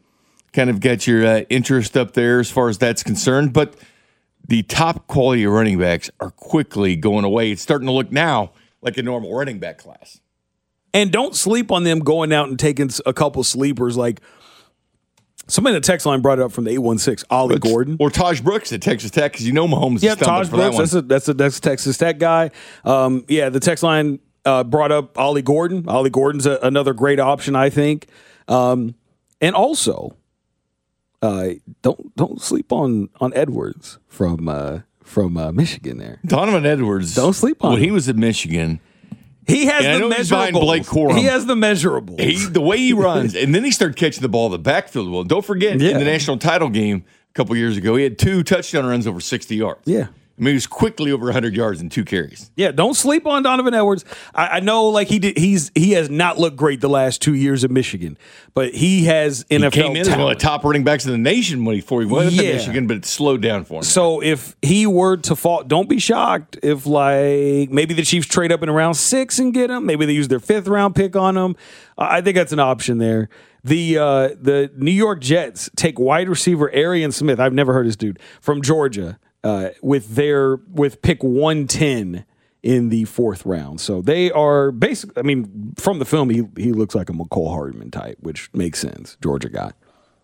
kind of got your uh, interest up there as far as that's concerned. But the top quality of running backs are quickly going away. It's starting to look now like a normal running back class. And don't sleep on them going out and taking a couple sleepers. Like somebody in the text line brought it up from the eight one six, Ollie Brooks, Gordon. Or Taj Brooks at Texas Tech, because you know Mahomes yeah, is stumbling Taj for Brooks, that one. That's a, that's a, that's a Texas Tech guy. Um, yeah, the text line uh, brought up Ollie Gordon. Ollie Gordon's a, another great option, I think. Um, and also, uh, don't don't sleep on on Edwards from uh, from uh, Michigan there. Donovan Edwards. Don't sleep on When him. he was at Michigan, He has and I the know he's behind measurables. Blake Corum. He has the measurables. He, the way he runs, and then he started catching the ball in the backfield. Well, don't forget, Yeah. in the national title game a couple years ago, he had two touchdown runs over sixty yards. Yeah. I mean, he was quickly over one hundred yards in two carries. Yeah, don't sleep on Donovan Edwards. I, I know, like he did, he's he has not looked great the last two years at Michigan, but he has N F L He came in as talent. one of the top running backs in the nation when he, before he went Yeah. to Michigan, but it slowed down for him. So if he were to fall, don't be shocked if like maybe the Chiefs trade up in round six and get him. Maybe they use their fifth round pick on him. I think that's an option there. The uh, the New York Jets take wide receiver Arian Smith. I've never heard this dude from Georgia. Uh, with their with pick one ten in the fourth round, so they are basically. I mean, from the film, he he looks like a McCole Hardman type, which makes sense. Georgia guy.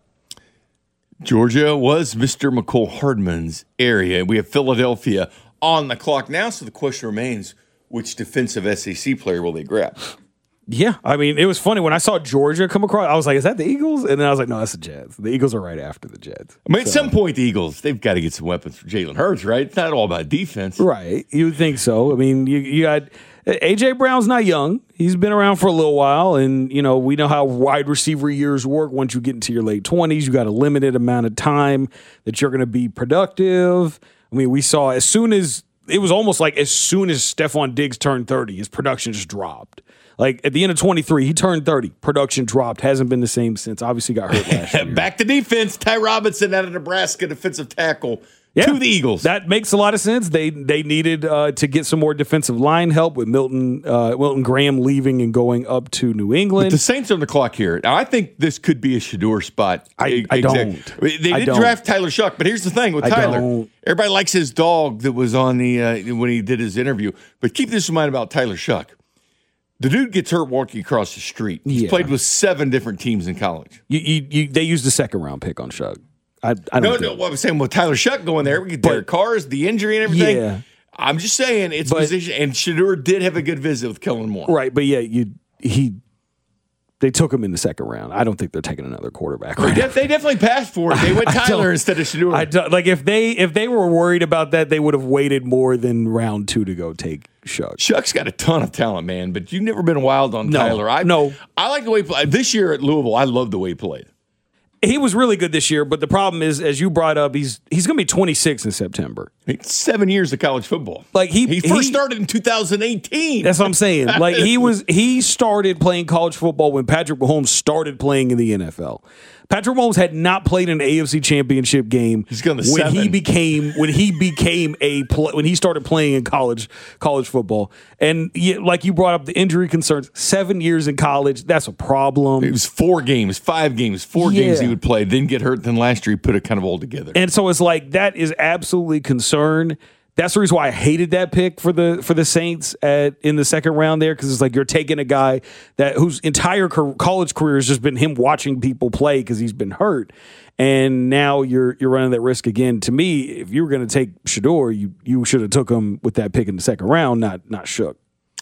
Georgia was Mister McCole Hardman's area. We have Philadelphia on the clock now, so the question remains: which defensive S E C player will they grab? Yeah, I mean, it was funny when I saw Georgia come across. I was like, "Is that the Eagles?" And then I was like, "No, that's the Jets. The Eagles are right after the Jets." I mean, at So- some point, the Eagles, they've got to get some weapons for Jalen Hurts, right? It's not all about defense. Right. You would think so. I mean, you, you got A J Brown's not young. He's been around for a little while. And, you know, we know how wide receiver years work. Once you get into your late twenties, you got a limited amount of time that you're going to be productive. I mean, we saw as soon as it was almost like as soon as Stephon Diggs turned thirty, his production just dropped. Like at the end of twenty-three, he turned thirty. Production dropped. Hasn't been the same since. Obviously got hurt last year. Back to defense. Ty Robinson out of Nebraska, defensive tackle Yeah, to the Eagles. That makes a lot of sense. They they needed uh, to get some more defensive line help with Milton uh, Milton Graham leaving and going up to New England. But the Saints are on the clock here. Now, I think this could be a Shador spot. I- I don't. They did I don't. draft Tyler Shuck, but here's the thing with I Tyler. don't. Everybody likes his dog that was on the uh, when he did his interview. But keep this in mind about Tyler Shuck. The dude gets hurt walking across the street. He's Yeah. played with seven different teams in college. You, you, you, they used a second round pick on Shug. I, I don't No, think- no, what I'm saying with Tyler Shuck going there, we get Derek Carr's, the injury and everything. Yeah. I'm just saying it's But- position. And Shador did have a good visit with Kellen Moore. Right, but yeah, you he they took him in the second round. I don't think they're taking another quarterback. They, Right def- they definitely passed for it. They went I don't- Tyler instead of Shador. I don't, like if they if they were worried about that, they would have waited more than round two to go take Shug. Shuck's got a ton of talent, man, but you've never been wild on No, Tyler. I no. I like the way he played. This year at Louisville, I love the way he played. He was really good this year, but the problem is, as you brought up, he's he's going to be twenty-six in September. It's seven years of college football. Like he He first started in two thousand eighteen. That's what I'm saying. Like he was he started playing college football when Patrick Mahomes started playing in the N F L. Patrick Mahomes had not played an A F C Championship game He's gone to when he seven. became when he became a pl- when he started playing in college college football. And yeah, like you brought up the injury concerns, seven years in college, that's a problem. It was four games, five games, four Yeah. games he would play, then get hurt. Then last year he put it kind of all together. And so it's like that is absolutely concern. That's the reason why I hated that pick for the for the Saints at in the second round there, because it's like you're taking a guy that whose entire co- college career has just been him watching people play because he's been hurt, and now you're you're running that risk again. To me, if you were going to take Shador, you you should have took him with that pick in the second round, not not Shook.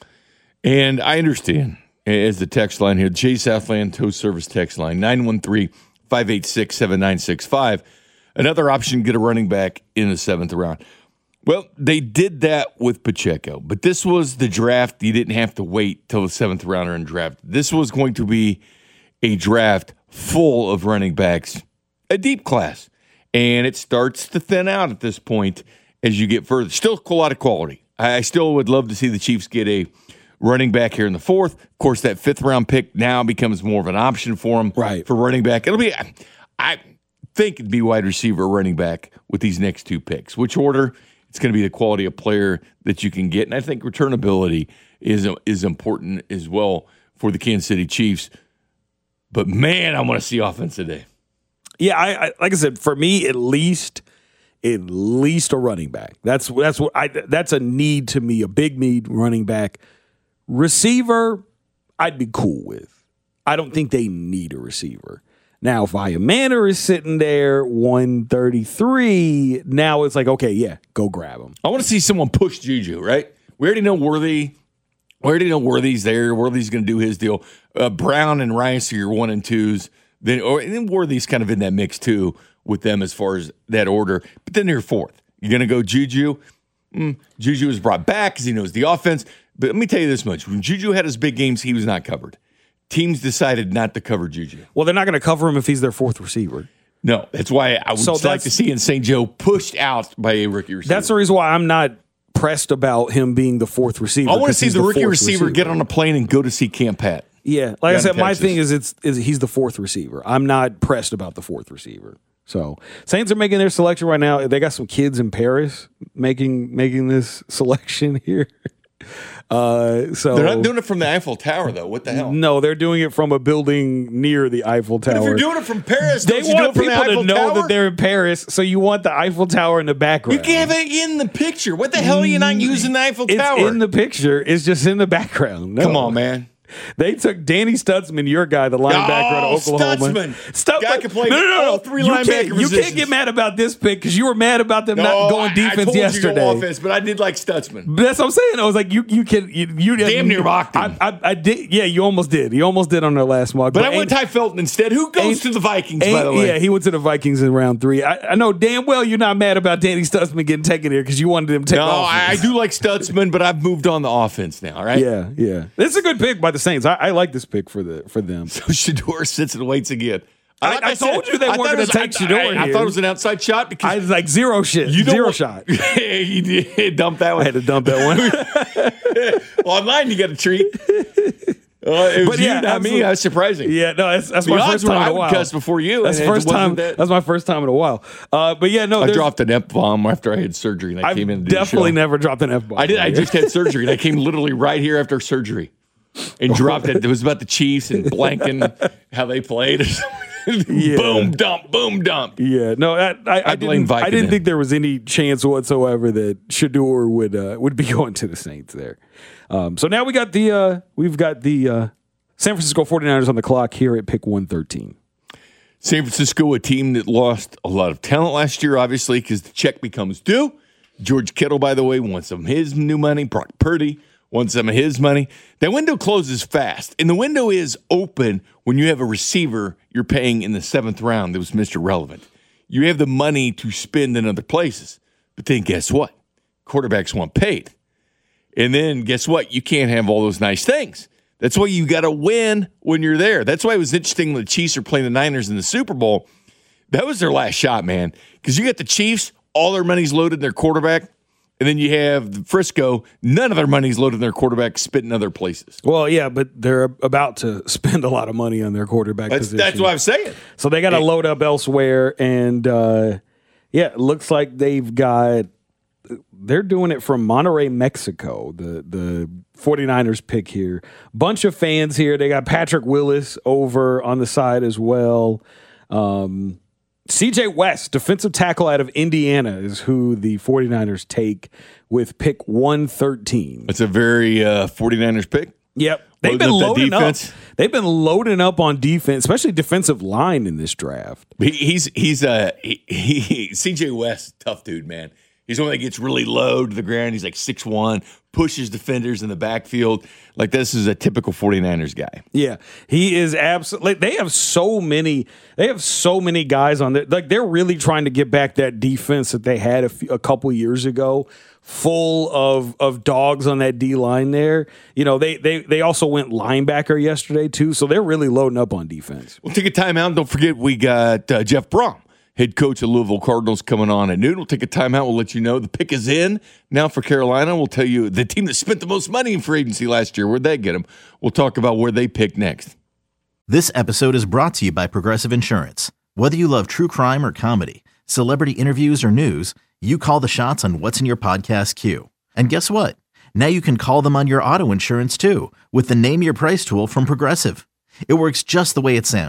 And I understand, as the text line here, Jay Southland Tow Service text line, nine one three, five eight six, seven nine six five. Another option, get a running back in the seventh round. Well, they did that with Pacheco, but this was the draft. You didn't have to wait till the seventh rounder and draft. This was going to be a draft full of running backs, a deep class. And it starts to thin out at this point as you get further. Still a lot of quality. I still would love to see the Chiefs get a running back here in the fourth. Of course, that fifth round pick now becomes more of an option for them right. for running back. It'll be, I think it'd be wide receiver, running back with these next two picks. Which order? It's going to be the quality of player that you can get. And I think returnability is, is important as well for the Kansas City Chiefs. But, man, I want to see offense today. Yeah, I, I like I said, for me, at least, at least a running back. That's that's what I. That's a need to me, a big need running back. Receiver, I'd be cool with. I don't think they need a receiver. Now, if Iamana is sitting there, one thirty-three, now it's like, okay, yeah, go grab him. I want to see someone push Juju, right? We already know Worthy. We already know Worthy's there. Worthy's going to do his deal. Uh, Brown and Rice are your one and twos. Then, or, and then Worthy's kind of in that mix, too, with them as far as that order. But then they're fourth. You're going to go Juju. Mm, Juju was brought back because he knows the offense. But let me tell you this much. When Juju had his big games, he was not covered. Teams decided not to cover Juju. Well, they're not going to cover him if he's their fourth receiver. No, that's why I would so like to see in Saint Joe pushed out by a rookie receiver. That's the reason why I'm not pressed about him being the fourth receiver. I want to see the, the rookie receiver, receiver get on a plane and go to see Camp Pat. Yeah, like I said, my thing is it's is he's the fourth receiver. I'm not pressed about the fourth receiver. So Saints are making their selection right now. They got some kids in Paris making making this selection here. Uh, so they're not doing it from the Eiffel Tower, though. What the hell? No, they're doing it from a building near the Eiffel Tower. But if you're doing it from Paris, they don't you want do it from people the Eiffel to know Tower? that they're in Paris, so you want the Eiffel Tower in the background. You can't have it in the picture. What the hell are you not using the Eiffel it's Tower? It's in the picture. It's just in the background. No. Come on, man. They took Danny Stutzman, your guy, the linebacker oh, out of Oklahoma. Stutzman. Stutzman. Guy can play no, no, no. all three you linebacker can't, positions. You can't get mad about this pick because you were mad about them no, not going defense I, I told yesterday. You go offense, but I did like Stutzman. But that's what I'm saying. I was like, you, you can, you, you damn near mocked him. I, I, I did. Yeah, you almost did. You almost did on their last mock. But, but I went Ty Felton instead. Who goes to the Vikings? By the way, yeah, he went to the Vikings in round three. I, I know damn well you're not mad about Danny Stutzman getting taken here because you wanted him to take no, off. I, I do like Stutzman, but I've moved on the offense now. Right? Yeah, yeah. It's a good pick by the Saints. I, I like this pick for the. For them. So Shedeur sits and waits again. I, like I, I told said, you they weren't going to take Shedeur. I, I thought it was an outside shot because I was like zero shit, you zero want, shot. You did dump that one. I had to dump that one. Well, online you got a treat. Uh, it was but yeah, you, not me. I was surprising. Yeah, no, that's, that's the my first time in a while. I would cuss before you. That's the first time. That. That's my first time in a while. Uh, but yeah, no, I dropped an F bomb after I had surgery and I I've came in. To definitely do never dropped an F bomb. I did. I just had surgery and I came literally right here after surgery. And dropped it. It was about the Chiefs and blanking how they played. Yeah. Boom, dump, boom, dump. Yeah, no, I, I, I, I didn't. I didn't think there was any chance whatsoever that Shedeur would uh, would be going to the Saints there. Um, so now we got the uh, we've got the uh, San Francisco forty-niners on the clock here at pick one thirteen. San Francisco, a team that lost a lot of talent last year, obviously, because the check becomes due. George Kittle, by the way, wants some of his new money. Brock Purdy wants some of his money. That window closes fast, and the window is open when you have a receiver you're paying in the seventh round that was Mister Relevant. You have the money to spend in other places. But then guess what? Quarterbacks want paid. And then guess what? You can't have all those nice things. That's why you got to win when you're there. That's why it was interesting when the Chiefs are playing the Niners in the Super Bowl. That was their last shot, man. Because you got the Chiefs, all their money's loaded in their quarterback. And then you have Frisco, none of their money's loaded in their quarterback, spit in other places. Well, yeah, but they're about to spend a lot of money on their quarterback that's, position. That's what I'm saying. So they got to load up elsewhere. And, uh, yeah, it looks like they've got – they're doing it from Monterrey, Mexico, the, the forty-niners pick here. Bunch of fans here. They got Patrick Willis over on the side as well. Um C J West, defensive tackle out of Indiana, is who the forty-niners take with pick one thirteen. It's a very uh, forty-niners pick. Yep. They've been loading up. They've been loading up on defense, especially defensive line in this draft. He, he's he's uh, he, he, C J West, tough dude, man. He's one that gets really low to the ground. He's like six one, pushes defenders in the backfield. Like, this is a typical forty-niners guy. Yeah, he is absolutely. They have so many. They have so many guys on there. Like, they're really trying to get back that defense that they had a, few, a couple years ago, full of of dogs on that D line there. You know, they they they also went linebacker yesterday too, so they're really loading up on defense. We'll take a timeout. Don't forget we got uh, Jeff Brom, head coach of Louisville Cardinals, coming on at noon. We'll take a timeout. We'll let you know the pick is in now for Carolina. We'll tell you the team that spent the most money in free agency last year. Where'd they get them? We'll talk about where they pick next. This episode is brought to you by Progressive Insurance. Whether you love true crime or comedy, celebrity interviews or news, you call the shots on what's in your podcast queue. And guess what? Now you can call them on your auto insurance too with the Name Your Price tool from Progressive. It works just the way it sounds.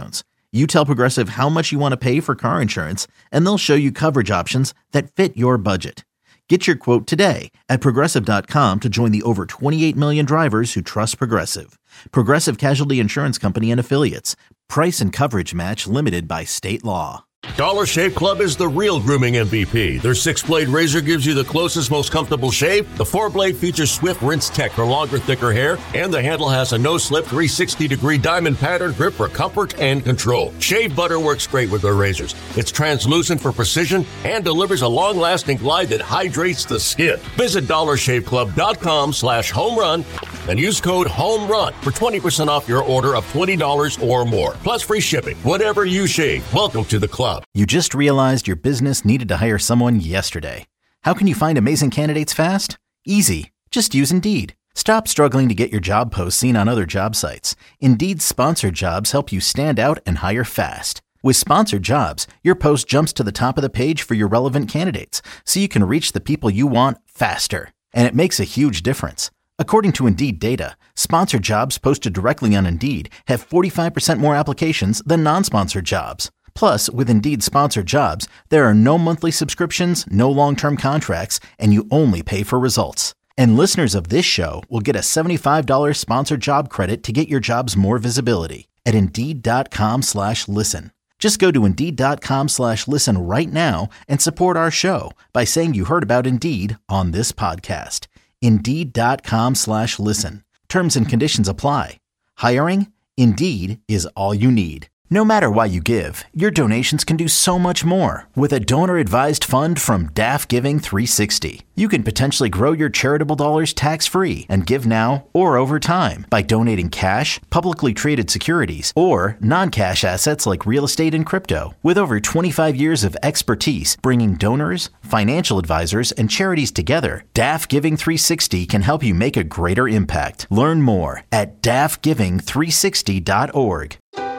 You tell Progressive how much you want to pay for car insurance, and they'll show you coverage options that fit your budget. Get your quote today at Progressive dot com to join the over twenty-eight million drivers who trust Progressive. Progressive Casualty Insurance Company and Affiliates. Price and coverage match limited by state law. Dollar Shave Club is the real grooming M V P. Their six-blade razor gives you the closest, most comfortable shave. The four-blade features swift rinse tech for longer, thicker hair. And the handle has a no-slip three sixty degree diamond pattern grip for comfort and control. Shave butter works great with their razors. It's translucent for precision and delivers a long-lasting glide that hydrates the skin. Visit dollar shave club dot com slash home run and use code HOMERUN for twenty percent off your order of twenty dollars or more. Plus free shipping. Whatever you shave, welcome to the club. You just realized your business needed to hire someone yesterday. How can you find amazing candidates fast? Easy. Just use Indeed. Stop struggling to get your job posts seen on other job sites. Indeed's sponsored jobs help you stand out and hire fast. With sponsored jobs, your post jumps to the top of the page for your relevant candidates, so you can reach the people you want faster. And it makes a huge difference. According to Indeed data, sponsored jobs posted directly on Indeed have forty-five percent more applications than non-sponsored jobs. Plus, with Indeed sponsored jobs, there are no monthly subscriptions, no long-term contracts, and you only pay for results. And listeners of this show will get a seventy-five dollars sponsored job credit to get your jobs more visibility at Indeed.com slash listen. Just go to Indeed.com slash listen right now and support our show by saying you heard about Indeed on this podcast. Indeed.com slash listen. Terms and conditions apply. Hiring? Indeed is all you need. No matter why you give, your donations can do so much more with a donor-advised fund from D A F Giving three sixty. You can potentially grow your charitable dollars tax-free and give now or over time by donating cash, publicly traded securities, or non-cash assets like real estate and crypto. With over twenty-five years of expertise bringing donors, financial advisors, and charities together, D A F Giving three sixty can help you make a greater impact. Learn more at D A F giving three sixty dot org.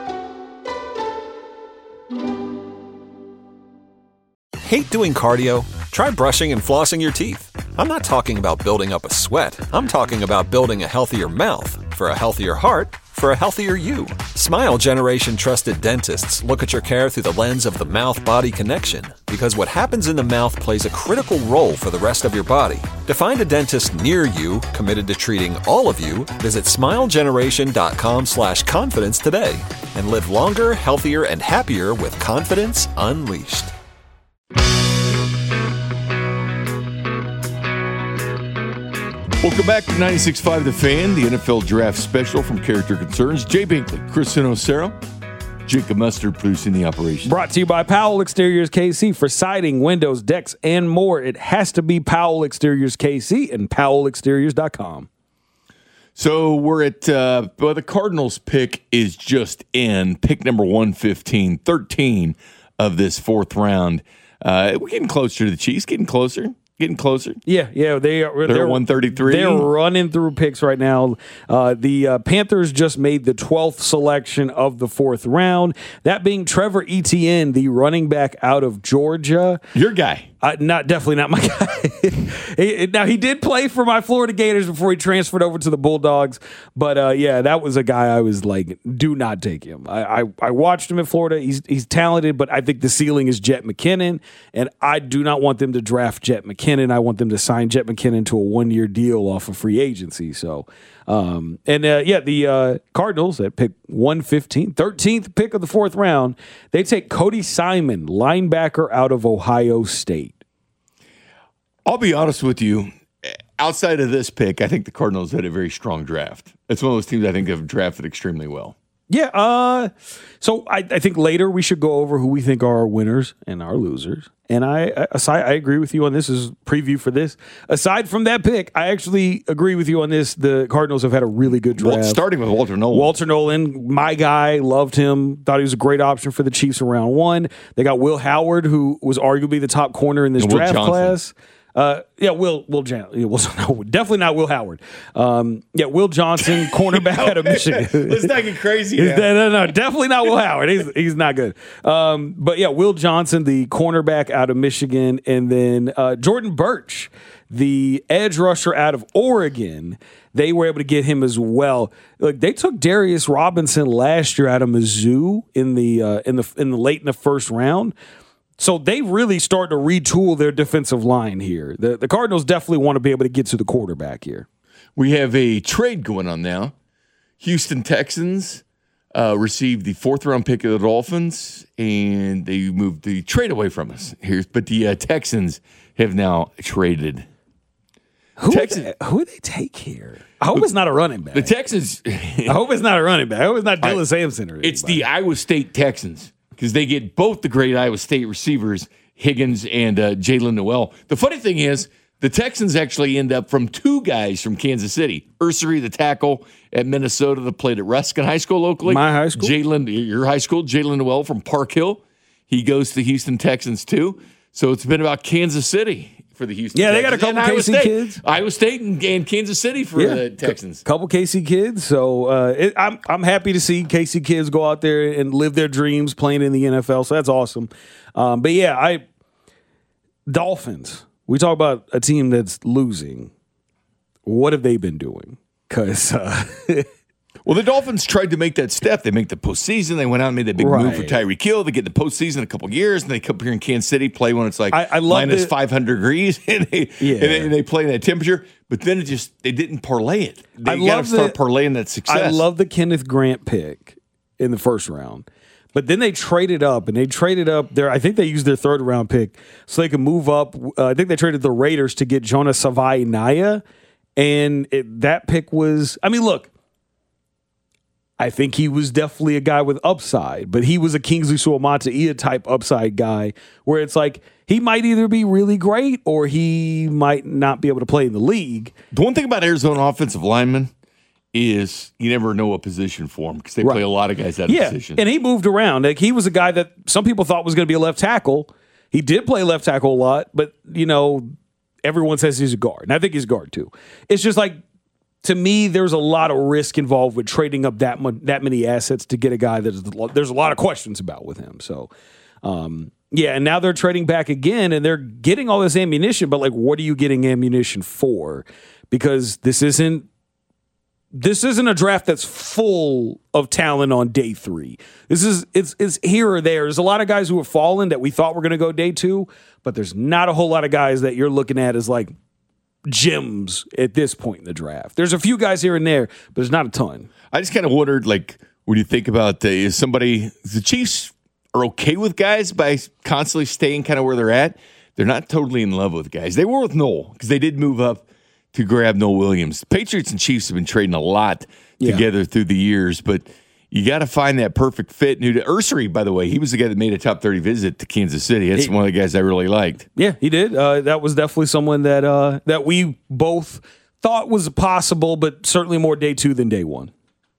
Hate doing cardio? Try brushing and flossing your teeth. I'm not talking about building up a sweat. I'm talking about building a healthier mouth for a healthier heart for a healthier you. Smile Generation trusted dentists look at your care through the lens of the mouth-body connection, because what happens in the mouth plays a critical role for the rest of your body. To find a dentist near you committed to treating all of you, visit smilegeneration.com slash confidence today and live longer, healthier, and happier with confidence unleashed. Welcome back to ninety-six point five The Fan, the N F L Draft Special from Character Concerns. Jay Binkley, Chris Sinocero, Jacob Mustard producing the operation. Brought to you by Powell Exteriors K C for siding, windows, decks, and more. It has to be Powell Exteriors K C and powell exteriors dot com. So we're at, uh, well, the Cardinals pick is just in. Pick number one fifteen, thirteen of this fourth round. Uh, we're getting closer to the Chiefs, getting closer. Getting closer. Yeah, yeah, they are. They're, they're one thirty-three. They're running through picks right now. Uh, the uh, Panthers just made the twelfth selection of the fourth round. That being Trevor Etienne, the running back out of Georgia. Your guy. Uh, not definitely not my guy. Now he did play for my Florida Gators before he transferred over to the Bulldogs, but uh, yeah, that was a guy I was like, do not take him. I, I I watched him in Florida. He's he's talented, but I think the ceiling is Jet McKinnon, and I do not want them to draft Jet McKinnon. I want them to sign Jet McKinnon to a one year deal off of free agency. So. Um, and uh, yeah, the uh, Cardinals at pick one fifteen, thirteenth pick of the fourth round, they take Cody Simon, linebacker out of Ohio State. I'll be honest with you. Outside of this pick, I think the Cardinals had a very strong draft. It's one of those teams I think have drafted extremely well. Yeah. Uh, so I, I think later we should go over who we think are our winners and our losers. And I, aside, I agree with you on this. Is preview for this. Aside from that pick, I actually agree with you on this. The Cardinals have had a really good draft. Well, starting with Walter Nolan. Walter Nolan, my guy, loved him. Thought he was a great option for the Chiefs in round one. They got Will Howard, who was arguably the top corner in this and draft Will Johnson. class. Uh, yeah, Will Will Jan- yeah, Will no, definitely not Will Howard. Um, yeah, Will Johnson, cornerback out of Michigan. Let's not get crazy. no, no, no, definitely not Will Howard. He's he's not good. Um, but yeah, Will Johnson, the cornerback out of Michigan, and then uh, Jordan Birch, the edge rusher out of Oregon, they were able to get him as well. Look, they took Darius Robinson last year out of Mizzou in the uh, in the in the late in the first round. So they really start to retool their defensive line here. The the Cardinals definitely want to be able to get to the quarterback here. We have a trade going on now. Houston Texans uh, received the fourth round pick of the Dolphins, and they moved the trade away from us. Here's, but the uh, Texans have now traded. Who Texans, would they, who would they take here? I hope it's not a running back. The Texans. I hope it's not a running back. I hope it's not Dylan right. Sampson or anybody. It's the Iowa State Texans because they get both the great Iowa State receivers, Higgins and uh, Jalen Noel. The funny thing is, the Texans actually end up from two guys from Kansas City. Ursery, the tackle at Minnesota that played at Ruskin High School locally. My high school. Jalen, your high school. Jalen Noel from Park Hill. He goes to the Houston Texans too. So it's been about Kansas City for the Houston Yeah, Texans. They got a couple K C State. kids. Iowa State and, and Kansas City for yeah, the Texans. A couple K C kids. So uh, it, I'm I'm happy to see K C kids go out there and live their dreams playing in the N F L. So that's awesome. Um, but yeah, I Dolphins. We talk about a team that's losing. What have they been doing? Because uh, well, the Dolphins tried to make that step. They make the postseason. They went out and made that big right. move for Tyreek Hill. They get the postseason in a couple of years, and they come up here in Kansas City, play when it's like I, I minus five hundred degrees, and they, yeah. and, they, and they play in that temperature. But then it just they didn't parlay it. They got to start the, parlaying that success. I love the Kenneth Grant pick in the first round. But then they traded up, and they traded up there. I think they used their third round pick so they could move up. Uh, I think they traded the Raiders to get Jonah Savai-Naya, and it, that pick was. I mean, look, I think he was definitely a guy with upside, but he was a Kingsley Suamataia type upside guy, where it's like he might either be really great or he might not be able to play in the league. The one thing about Arizona offensive linemen is you never know a position for him because they right. play a lot of guys out of yeah. position. And he moved around. Like he was a guy that some people thought was going to be a left tackle. He did play left tackle a lot, but you know, everyone says he's a guard. And I think he's a guard too. It's just like, to me, there's a lot of risk involved with trading up that much, that many assets to get a guy that there's a lot of questions about with him. So, um, yeah, and now they're trading back again, and they're getting all this ammunition, but like, what are you getting ammunition for? Because this isn't This isn't a draft that's full of talent on day three. This is it's it's here or there. There's a lot of guys who have fallen that we thought were going to go day two, but there's not a whole lot of guys that you're looking at as like gems at this point in the draft. There's a few guys here and there, but there's not a ton. I just kind of wondered, like, when you think about the, is somebody the Chiefs are okay with guys by constantly staying kind of where they're at. They're not totally in love with guys. They were with Noel because they did move up to grab Noel Williams. Patriots and Chiefs have been trading a lot yeah. together through the years, but you got to find that perfect fit. New to Ursery, by the way, he was the guy that made a top thirty visit to Kansas City. That's he, one of the guys I really liked. Yeah, he did. Uh, that was definitely someone that uh, that we both thought was possible, but certainly more day two than day one.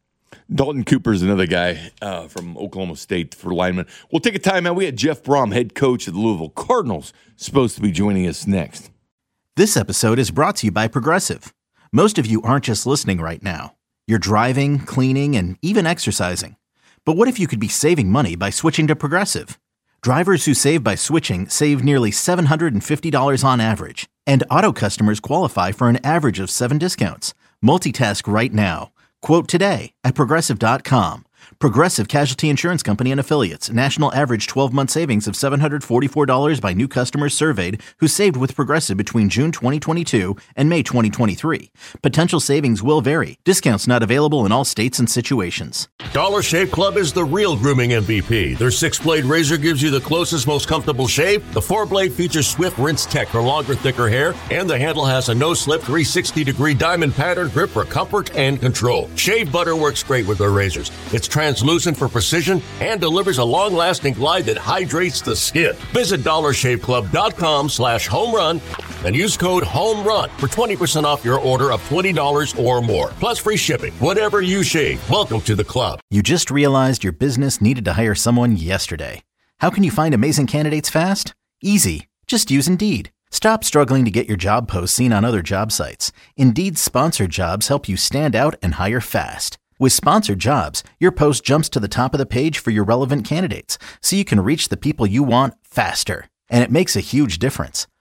Dalton Cooper's another guy uh, from Oklahoma State for lineman. We'll take a time out. We had Jeff Brom, head coach of the Louisville Cardinals, supposed to be joining us next. This episode is brought to you by Progressive. Most of you aren't just listening right now. You're driving, cleaning, and even exercising. But what if you could be saving money by switching to Progressive? Drivers who save by switching save nearly seven hundred fifty dollars on average. And auto customers qualify for an average of seven discounts. Multitask right now. Quote today at Progressive dot com. Progressive Casualty Insurance Company and Affiliates. National average twelve-month savings of seven hundred forty-four dollars by new customers surveyed who saved with Progressive between June twenty twenty-two and May twenty twenty-three. Potential savings will vary. Discounts not available in all states and situations. Dollar Shave Club is the real grooming M V P. Their six-blade razor gives you the closest, most comfortable shave. The four-blade features Swift Rinse Tech for longer, thicker hair. And the handle has a no-slip three hundred sixty degree diamond pattern grip for comfort and control. Shave butter works great with their razors. It's translucent for precision and delivers a long-lasting glide that hydrates the skin. Visit dollar shave club dot com slash home run and use code HOMERUN for twenty percent off your order of twenty dollars or more. Plus free shipping. Whatever you shave, welcome to the club. You just realized your business needed to hire someone yesterday. How can you find amazing candidates fast? Easy. Just use Indeed. Stop struggling to get your job posts seen on other job sites. Indeed's sponsored jobs help you stand out and hire fast. With sponsored jobs, your post jumps to the top of the page for your relevant candidates, so you can reach the people you want faster. And it makes a huge difference.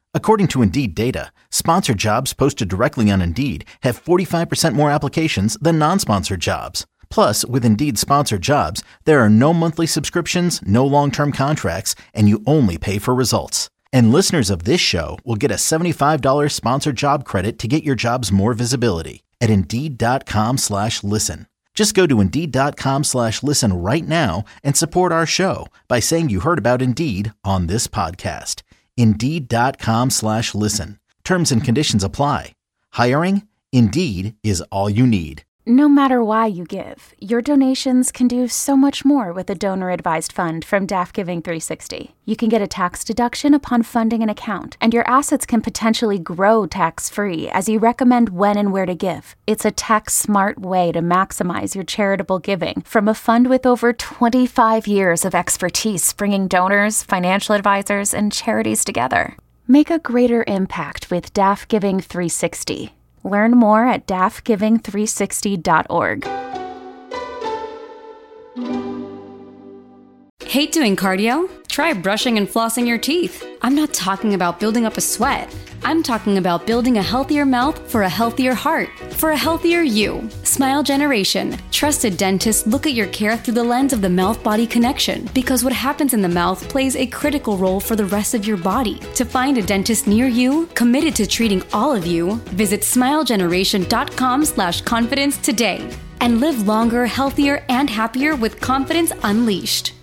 According to Indeed data, sponsored jobs posted directly on Indeed have forty-five percent more applications than non-sponsored jobs. Plus, with Indeed sponsored jobs, there are no monthly subscriptions, no long-term contracts, and you only pay for results. And listeners of this show will get a seventy-five dollars sponsored job credit to get your jobs more visibility at Indeed.com slash listen. Just go to Indeed.com slash listen right now and support our show by saying you heard about Indeed on this podcast. Indeed.com slash listen. Terms and conditions apply. Hiring? Indeed is all you need. No matter why you give, your donations can do so much more with a donor-advised fund from D A F Giving three sixty. You can get a tax deduction upon funding an account, and your assets can potentially grow tax-free as you recommend when and where to give. It's a tax-smart way to maximize your charitable giving from a fund with over twenty-five years of expertise bringing donors, financial advisors, and charities together. Make a greater impact with D A F Giving three sixty. Learn more at D A F giving three sixty dot org. Hate doing cardio? Try brushing and flossing your teeth. I'm not talking about building up a sweat. I'm talking about building a healthier mouth for a healthier heart, for a healthier you. Smile Generation. Trusted dentists look at your care through the lens of the mouth-body connection, because what happens in the mouth plays a critical role for the rest of your body. To find a dentist near you, committed to treating all of you, visit smilegeneration.com slash confidence today. And live longer, healthier, and happier with confidence unleashed.